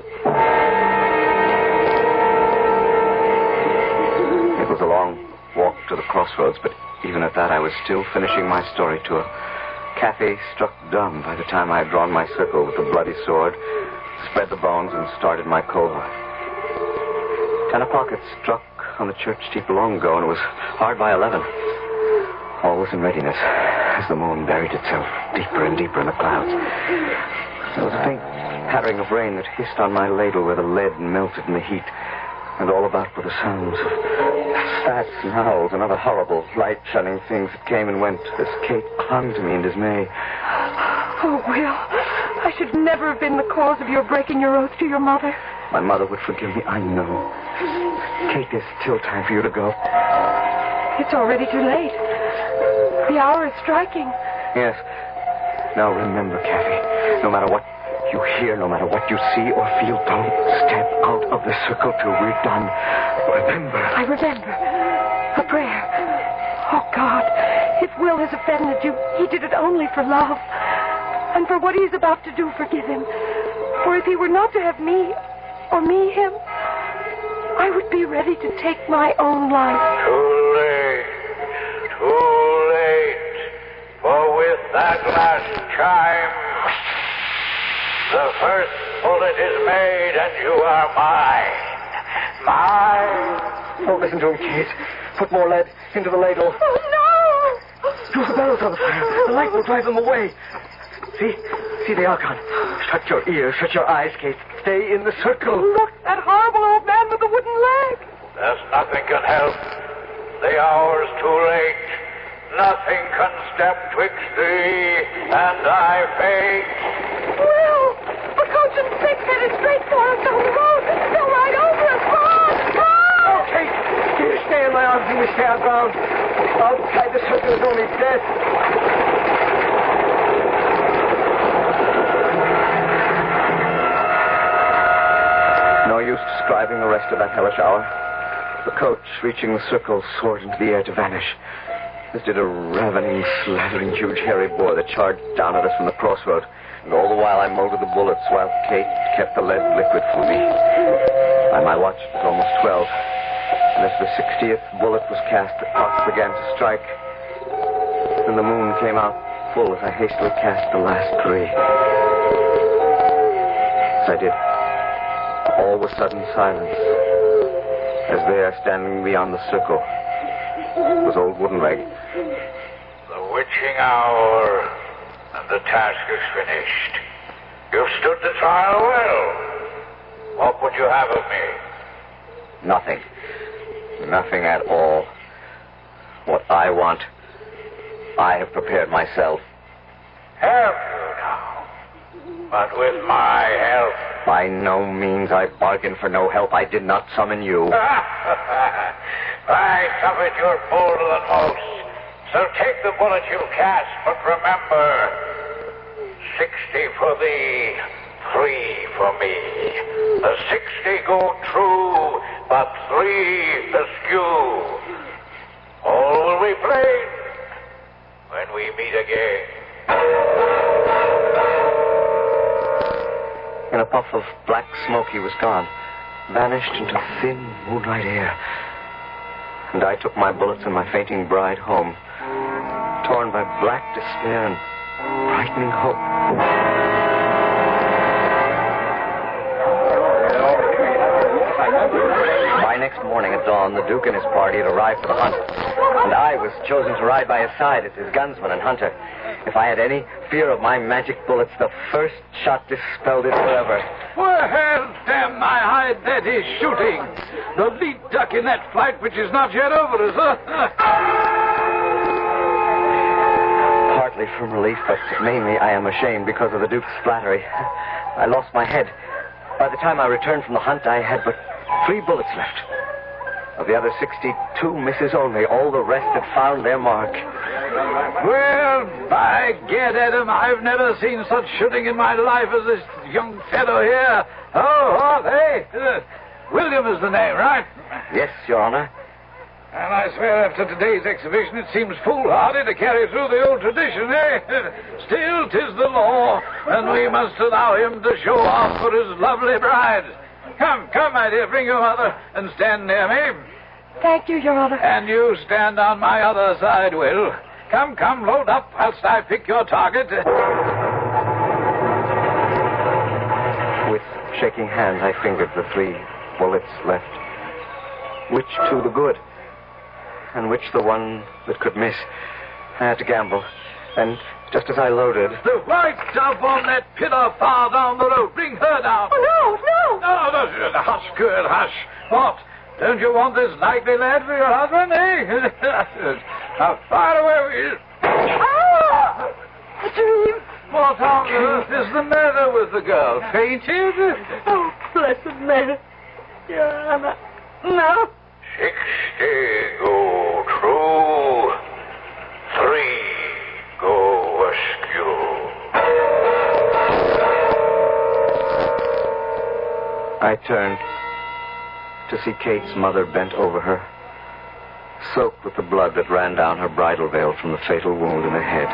It was a long walk to the crossroads, but even at that I was still finishing my story to a Kathy struck dumb by the time I had drawn my circle with the bloody sword, spread the bones, and started my cohort. 10 o'clock had struck on the church steeple long ago, and it was hard by 11. All was in readiness as the moon buried itself deeper and deeper in the clouds. There was a faint pattering of rain that hissed on my ladle where the lead melted in the heat, and all about were the sounds of spats and howls and other horrible, light-shunning things that came and went as Kate clung to me in dismay. Oh, Will, I should never have been the cause of your breaking your oath to your mother. My mother would forgive me, I know. Kate, there's still time for you to go. It's already too late. The hour is striking. Yes. Now remember, Kathy, no matter what you hear, no matter what you see or feel, don't step out of the circle till we're done. Remember. I remember. A prayer. Oh, God, if Will has offended you, he did it only for love. And for what he's about to do, forgive him. For if he were not to have me, or me him, I would be ready to take my own life. Too late. For with that last chime, the first bullet is made and you are mine. Mine. Don't listen to him, Kate. Put more lead into the ladle. Oh, no! Jules, the barrel's on fire. The light will drive them away. See, they are gone. Shut your ears, shut your eyes, Kate. Stay in the circle. Look, that horrible old man with the wooden leg. There's nothing can help. The hour's too late. Nothing can step twixt thee and thy fate. Will, the coach and six headed straight for us down the road. They'll ride over us. Run! Oh, Kate, you stay in my arms and we stay on ground. Outside the circle is only death. No use describing the rest of that hellish hour. The coach, reaching the circle, soared into the air to vanish. As did a ravening, slathering, huge, hairy boar that charged down at us from the crossroad. And all the while I molded the bullets while Kate kept the lead liquid for me. By my watch, it was almost 12. And as the 60th bullet was cast, the clock began to strike. And the moon came out full as I hastily cast the last 3. As I did, all was sudden silence. As there, standing beyond the circle, was old Woodenleg. The witching hour, and the task is finished. You've stood the trial well. What would you have of me? Nothing. Nothing at all. What I want, I have prepared myself. Have you now? But with my help. By no means. I bargained for no help. I did not summon you. I suffered you're bolder than most. So take the bullet you cast, but remember, 60 for thee, 3 for me. The 60 go true, but 3 askew. All will be plain when we meet again. In a puff of black smoke, he was gone, vanished into thin moonlight air. And I took my bullets and my fainting bride home, torn by black despair and brightening hope. By next morning at dawn, the Duke and his party had arrived for the hunt, and I was chosen to ride by his side as his gunsman and hunter. If I had any fear of my magic bullets, the first shot dispelled it forever. Well, damn my hide, that is shooting. The lead duck in that flight which is not yet over us, huh? Partly from relief, but mainly I am ashamed because of the Duke's flattery. I lost my head. By the time I returned from the hunt, I had but 3 bullets left. Of the other 62 misses only. All the rest had found their mark. Well, by gad, Adam, I've never seen such shooting in my life as this young fellow here. Oh, hey? William is the name, right? Yes, Your Honor. And I swear after today's exhibition it seems foolhardy to carry through the old tradition, eh? Still, 'tis the law, and we must allow him to show off for his lovely bride. Come, my dear, bring your mother and stand near me. Thank you, Your Honor. And you stand on my other side, Will. Come, load up whilst I pick your target. With shaking hands, I fingered the 3 bullets left. Which 2 the good, and which the one that could miss. I had to gamble, and just as I loaded... The white dove on that pillar far down the road. Bring her down. Oh, no. No, hush, girl, hush. What? Don't you want this likely lad for your husband, eh? Now, fire away with you. Ah! A dream. What on earth is the matter with the girl? Fainted? Oh, blessed Mary. Your Honor. No. 60 go true. 3 go askew. I turned to see Kate's mother bent over her, soaked with the blood that ran down her bridal veil from the fatal wound in the head.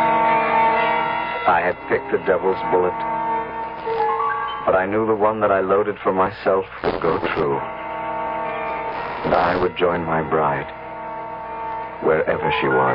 I had picked the devil's bullet, but I knew the one that I loaded for myself would go true, and I would join my bride wherever she was.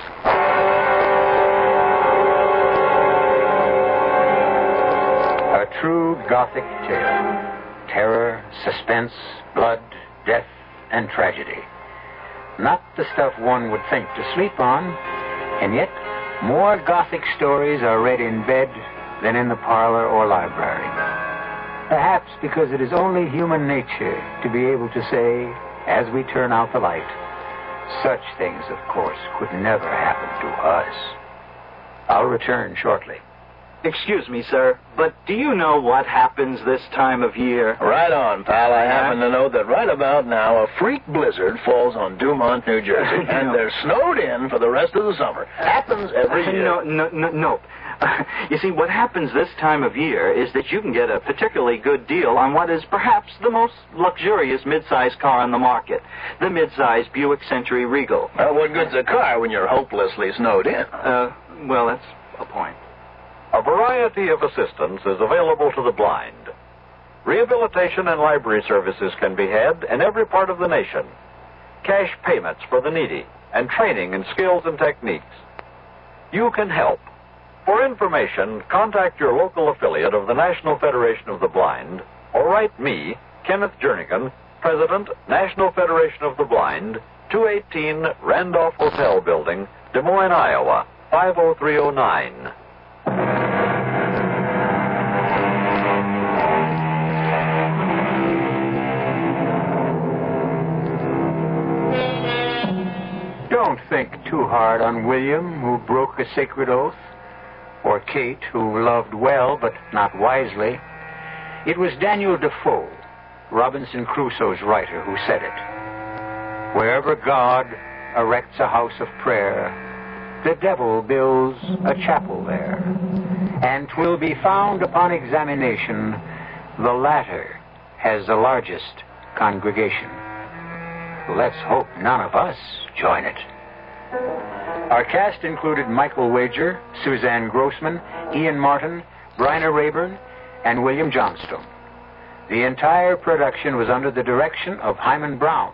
A true Gothic tale. Terror, suspense, blood, death, and tragedy. Not the stuff one would think to sleep on, And yet, more Gothic stories are read in bed than in the parlor or library. Perhaps because it is only human nature to be able to say, as we turn out the light, such things, of course, could never happen to us. I'll return shortly. Excuse me, sir, but do you know what happens this time of year? Right on, pal. I happen to know that right about now a freak blizzard falls on Dumont, New Jersey, and they're snowed in for the rest of the summer. Happens every year. No. You see, what happens this time of year is that you can get a particularly good deal on what is perhaps the most luxurious mid-size car on the market, the mid-size Buick Century Regal. Well, what good's a car when you're hopelessly snowed in? Well, that's a point. A variety of assistance is available to the blind. Rehabilitation and library services can be had in every part of the nation. Cash payments for the needy and training in skills and techniques. You can help. For information, contact your local affiliate of the National Federation of the Blind, or write me, Kenneth Jernigan, President, National Federation of the Blind, 218 Randolph Hotel Building, Des Moines, Iowa, 50309. Don't think too hard on William, who broke a sacred oath, or Kate, who loved well but not wisely. It was Daniel Defoe, Robinson Crusoe's writer, who said it. Wherever God erects a house of prayer, the devil builds a chapel there, and 'twill be found upon examination the latter has the largest congregation. Let's hope none of us join it. Our cast included Michael Wager, Suzanne Grossman, Ian Martin, Bryna Rayburn, and William Johnstone. The entire production was under the direction of Hyman Brown.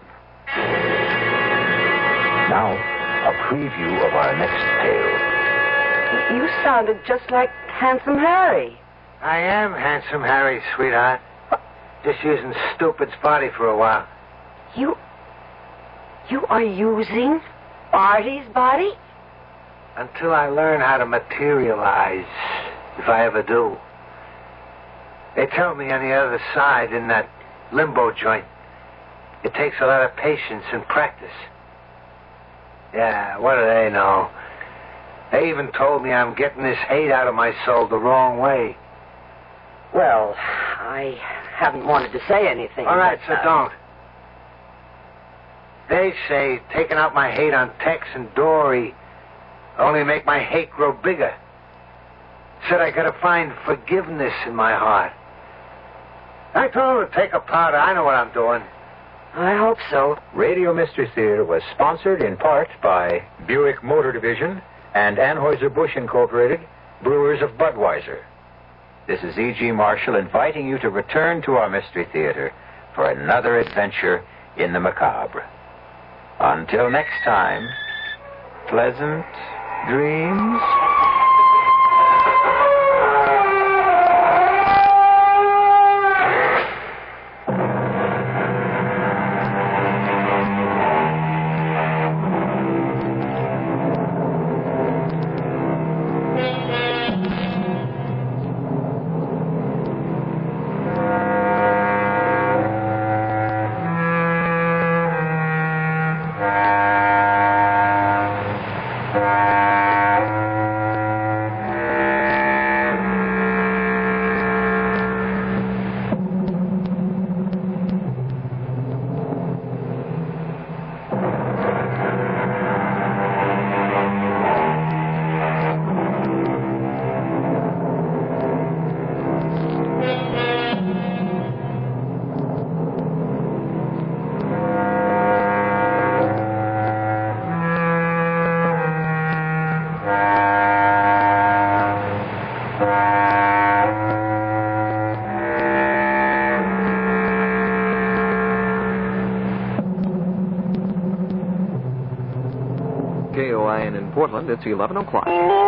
Now, a preview of our next tale. You sounded just like Handsome Harry. I am Handsome Harry, sweetheart. Just using stupid's body for a while. You are using Artie's body? Until I learn how to materialize, if I ever do. They tell me on the other side, in that limbo joint, it takes a lot of patience and practice. Yeah, what do they know? They even told me I'm getting this hate out of my soul the wrong way. Well, I haven't wanted to say anything. All right, but, so don't. They say taking out my hate on Tex and Dory only make my hate grow bigger. Said I gotta find forgiveness in my heart. I told them to take a powder. I know what I'm doing. I hope so. Radio Mystery Theater was sponsored in part by Buick Motor Division and Anheuser-Busch Incorporated, brewers of Budweiser. This is E.G. Marshall inviting you to return to our Mystery Theater for another adventure in the macabre. Until next time, pleasant dreams. KOIN in Portland, it's 11 o'clock.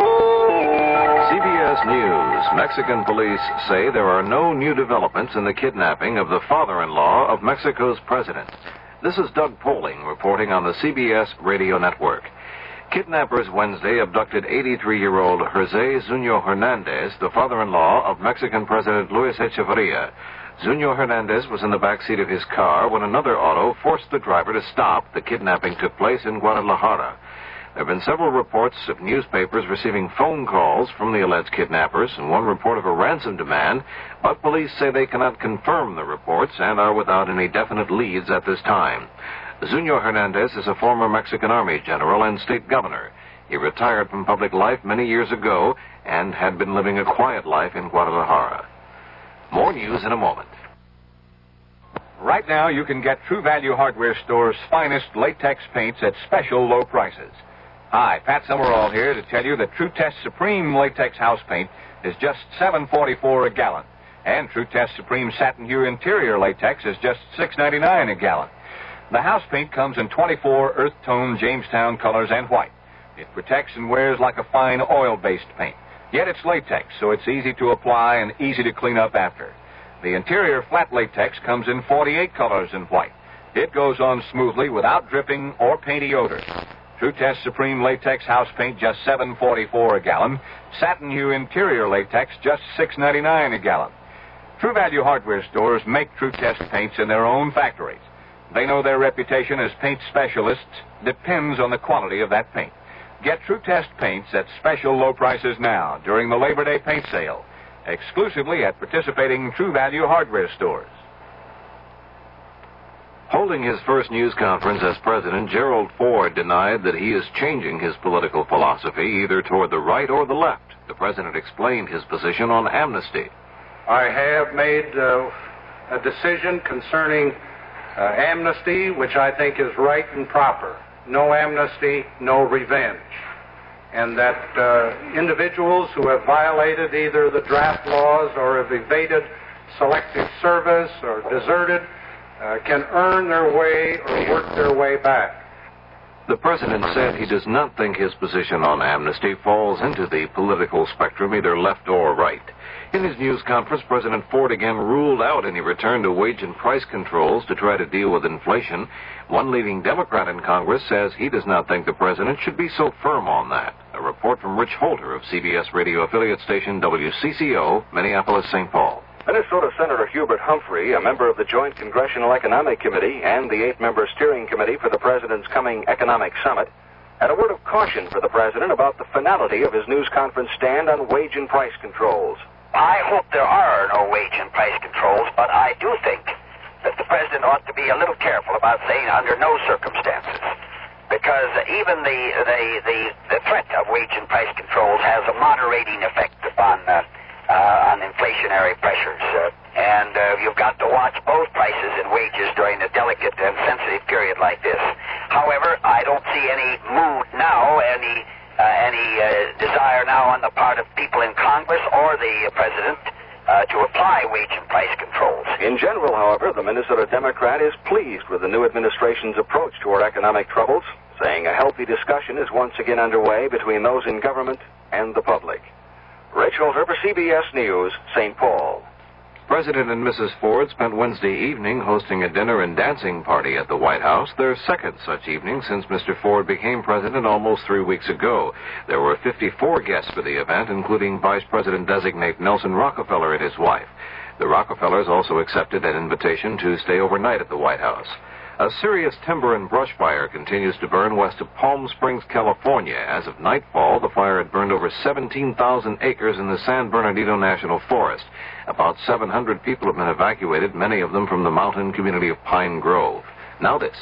CBS News. Mexican police say there are no new developments in the kidnapping of the father-in-law of Mexico's president. This is Doug Poling reporting on the CBS radio network. Kidnappers Wednesday abducted 83-year-old Jose Zunio Hernandez, the father-in-law of Mexican President Luis Echeverria. Zunio Hernandez was in the back seat of his car when another auto forced the driver to stop. The kidnapping took place in Guadalajara. There have been several reports of newspapers receiving phone calls from the alleged kidnappers and one report of a ransom demand, but police say they cannot confirm the reports and are without any definite leads at this time. Zunio Hernandez is a former Mexican Army general and state governor. He retired from public life many years ago and had been living a quiet life in Guadalajara. More news in a moment. Right now, you can get True Value Hardware Store's finest latex paints at special low prices. Hi, Pat Summerall here to tell you that True Test Supreme Latex House Paint is just $7.44 a gallon. And True Test Supreme Satin Hue Interior Latex is just $6.99 a gallon. The house paint comes in 24 earth tone Jamestown colors and white. It protects and wears like a fine oil-based paint. Yet it's latex, so it's easy to apply and easy to clean up after. The interior flat latex comes in 48 colors in white. It goes on smoothly without dripping or painty odor. True Test Supreme Latex House Paint, just $7.44 a gallon. Satin Hue Interior Latex, just $6.99 a gallon. True Value Hardware Stores make True Test paints in their own factories. They know their reputation as paint specialists depends on the quality of that paint. Get True Test paints at special low prices now during the Labor Day paint sale, exclusively at participating True Value Hardware Stores. Holding his first news conference as president, Gerald Ford denied that he is changing his political philosophy either toward the right or the left. The president explained his position on amnesty. I have made a decision concerning amnesty, which I think is right and proper. No amnesty, no revenge. And that individuals who have violated either the draft laws or have evaded selective service or deserted can earn their way or work their way back. The president said he does not think his position on amnesty falls into the political spectrum, either left or right. In his news conference, President Ford again ruled out any return to wage and price controls to try to deal with inflation. One leading Democrat in Congress says he does not think the president should be so firm on that. A report from Rich Holter of CBS radio affiliate station WCCO, Minneapolis, St. Paul. Minnesota Senator Hubert Humphrey, a member of the Joint Congressional Economic Committee and the 8-member steering committee for the president's coming economic summit, had a word of caution for the president about the finality of his news conference stand on wage and price controls. I hope there are no wage and price controls, but I do think that the president ought to be a little careful about saying under no circumstances, because even the threat of wage and price controls has a moderating effect upon inflationary pressures. And you've got to watch both prices and wages during a delicate and sensitive period like this. However, I don't see any mood now, any desire now on the part of people in Congress or the president to apply wage and price controls. In general, however, the Minnesota Democrat is pleased with the new administration's approach toward economic troubles, saying a healthy discussion is once again underway between those in government and the public. Rich Holter for CBS News, St. Paul. President and Mrs. Ford spent Wednesday evening hosting a dinner and dancing party at the White House, their second such evening since Mr. Ford became president almost 3 weeks ago. There were 54 guests for the event, including Vice President-designate Nelson Rockefeller and his wife. The Rockefellers also accepted an invitation to stay overnight at the White House. A serious timber and brush fire continues to burn west of Palm Springs, California. As of nightfall, the fire had burned over 17,000 acres in the San Bernardino National Forest. About 700 people have been evacuated, many of them from the mountain community of Pine Grove. Now this.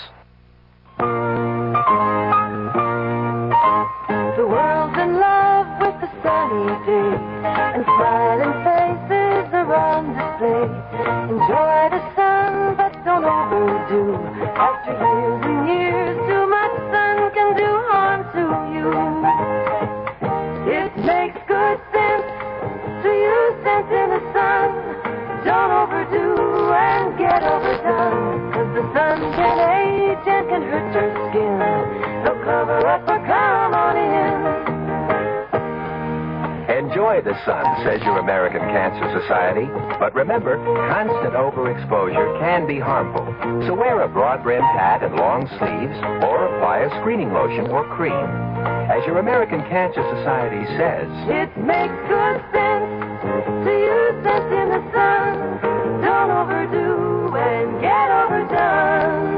The world's in love with the sunny day, and smiling faces are on display. Enjoy the sun, but don't overdo. After years and years, too much sun can do harm to you. It makes good sense to use sense in the sun. Don't overdo and get overdone, 'cause the sun can age and can hurt your skin. So cover up or come on in. Enjoy the sun, says your American Cancer Society. But remember, constant overexposure can be harmful. So wear a broad-brimmed hat and long sleeves, or apply a screening lotion or cream. As your American Cancer Society says, it makes good sense to use this in the sun. Don't overdo and get overdone.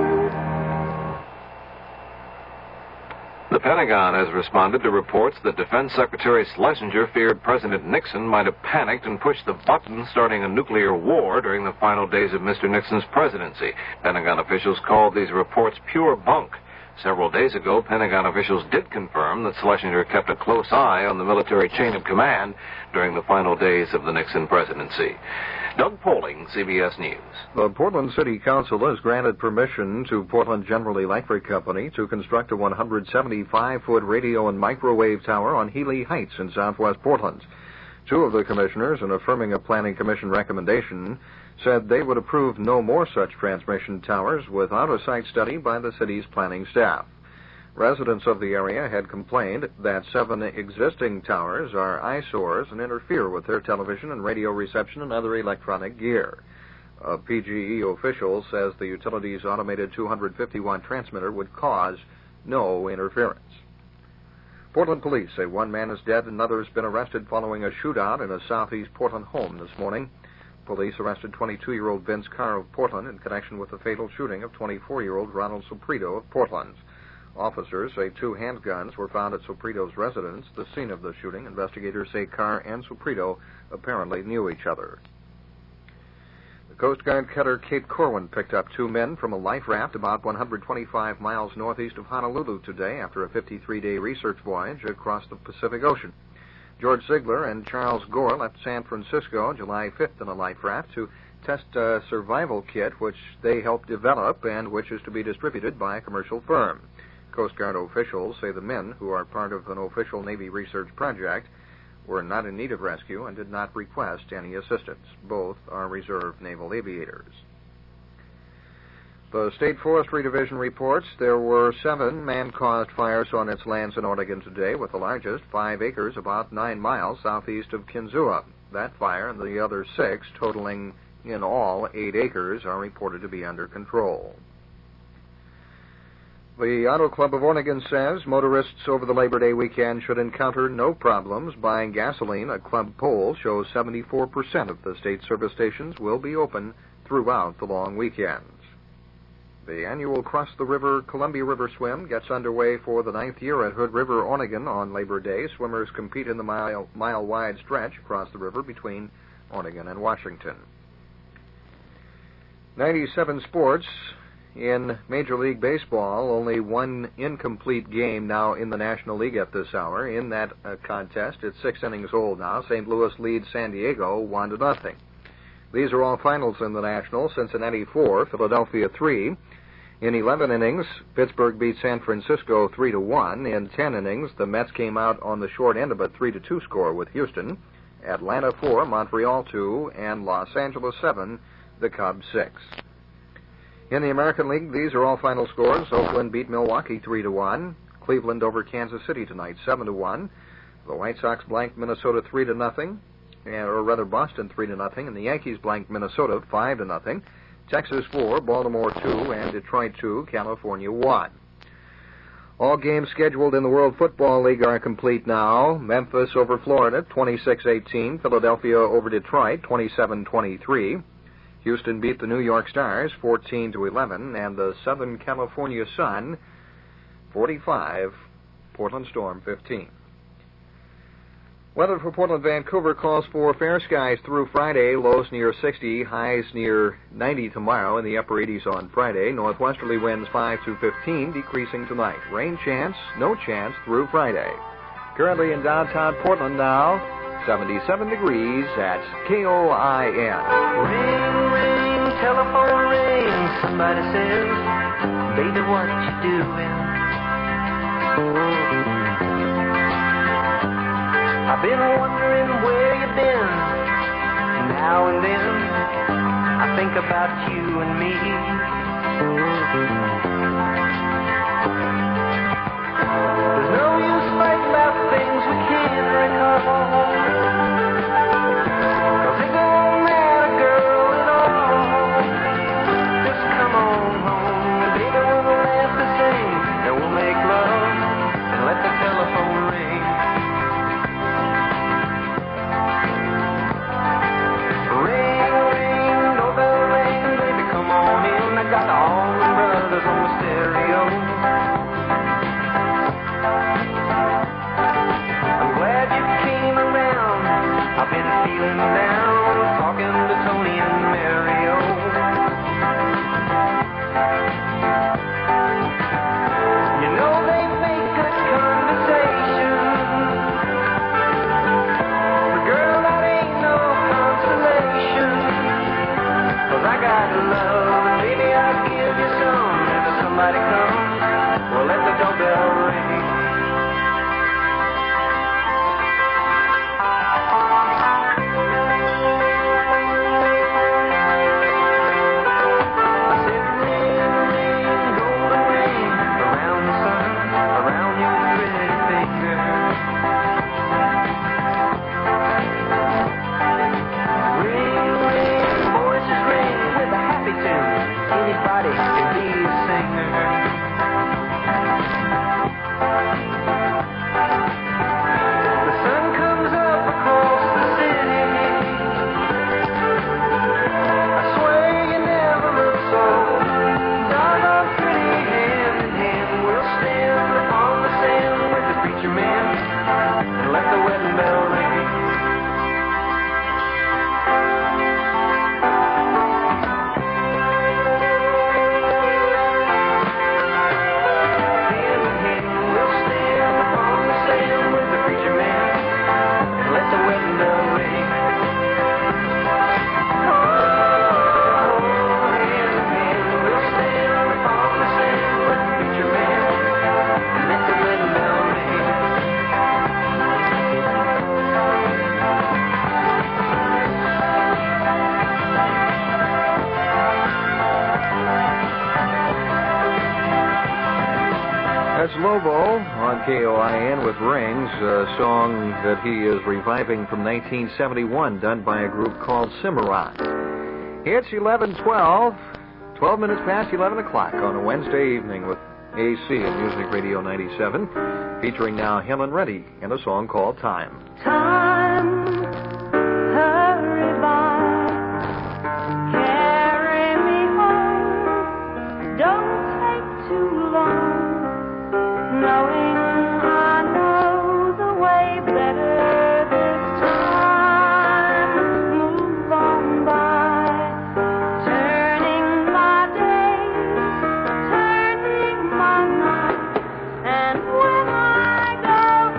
The Pentagon has responded to reports that Defense Secretary Schlesinger feared President Nixon might have panicked and pushed the button starting a nuclear war during the final days of Mr. Nixon's presidency. Pentagon officials called these reports pure bunk. Several days ago, Pentagon officials did confirm that Schlesinger kept a close eye on the military chain of command during the final days of the Nixon presidency. Doug Poling, CBS News. The Portland City Council has granted permission to Portland General Electric Company to construct a 175-foot radio and microwave tower on Healy Heights in southwest Portland. Two of the commissioners, in affirming a Planning Commission recommendation, said they would approve no more such transmission towers without a site study by the city's planning staff. Residents of the area had complained that 7 existing towers are eyesores and interfere with their television and radio reception and other electronic gear. A PGE official says the utility's automated 250-watt transmitter would cause no interference. Portland police say one man is dead and another has been arrested following a shootout in a southeast Portland home this morning. Police arrested 22-year-old Vince Carr of Portland in connection with the fatal shooting of 24-year-old Ronald Soprito of Portland. Officers say 2 handguns were found at Soprito's residence, the scene of the shooting. Investigators say Carr and Soprito apparently knew each other. The Coast Guard cutter Cape Corwin picked up 2 men from a life raft about 125 miles northeast of Honolulu today after a 53-day research voyage across the Pacific Ocean. George Ziegler and Charles Gore left San Francisco July 5th in a life raft to test a survival kit which they helped develop and which is to be distributed by a commercial firm. Coast Guard officials say the men, who are part of an official Navy research project, were not in need of rescue and did not request any assistance. Both are reserve naval aviators. The State Forestry Division reports there were 7 man-caused fires on its lands in Oregon today, with the largest, 5 acres, about 9 miles southeast of Kinzua. That fire and the other 6, totaling in all 8 acres, are reported to be under control. The Auto Club of Oregon says motorists over the Labor Day weekend should encounter no problems buying gasoline. A club poll shows 74% of the state service stations will be open throughout the long weekends. The annual Cross the River Columbia River Swim gets underway for the 9th year at Hood River, Oregon on Labor Day. Swimmers compete in the mile-wide stretch across the river between Oregon and Washington. 97 sports. In Major League Baseball, only one incomplete game now in the National League at this hour. In that contest, it's 6 innings old now. St. Louis leads San Diego 1-0. These are all finals in the National. Cincinnati 4, Philadelphia 3. In 11 innings, Pittsburgh beat San Francisco 3-1. In 10 innings, the Mets came out on the short end of a 3-2 score with Houston. Atlanta 4, Montreal 2, and Los Angeles 7, the Cubs 6. In the American League, these are all final scores. Oakland beat Milwaukee 3-1. Cleveland over Kansas City tonight 7-1. The White Sox blanked Minnesota 3-0, or rather Boston 3-0, and the Yankees blanked Minnesota 5-0. Texas 4, Baltimore 2, and Detroit 2, California 1. All games scheduled in the World Football League are complete now. Memphis over Florida 26-18. Philadelphia over Detroit 27-23. Houston beat the New York Stars 14-11, and the Southern California Sun 45, Portland Storm 15. Weather for Portland, Vancouver calls for fair skies through Friday, lows near 60, highs near 90 tomorrow, in the upper 80s on Friday. Northwesterly winds 5 to 15, decreasing tonight. Rain chance, no chance through Friday. Currently in downtown Portland now, 77 degrees at KOIN. Ring, telephone ring, somebody says, baby, what you doing? I've been wondering where you've been. Now and then, I think about you and me. There's no use fighting about things we can't recall. Cause it don't matter, girl, at all. Just come on on KOIN with Rings, a song that he is reviving from 1971, done by a group called Cimarron. It's 11:12, 12 minutes past 11 o'clock on a Wednesday evening with AC and Music Radio 97, featuring now Helen Reddy in a song called Time. Time, hurry by, carry me home, don't take too long, knowing I know the way better this time. Move on by, turning my days, turning my nights, and when I go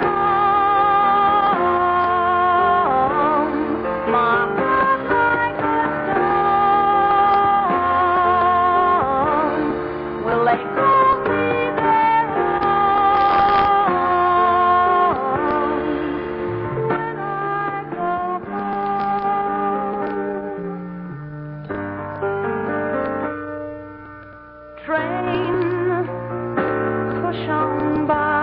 home, my heart gets on. Will they call me their own when I go home? Train, push on by.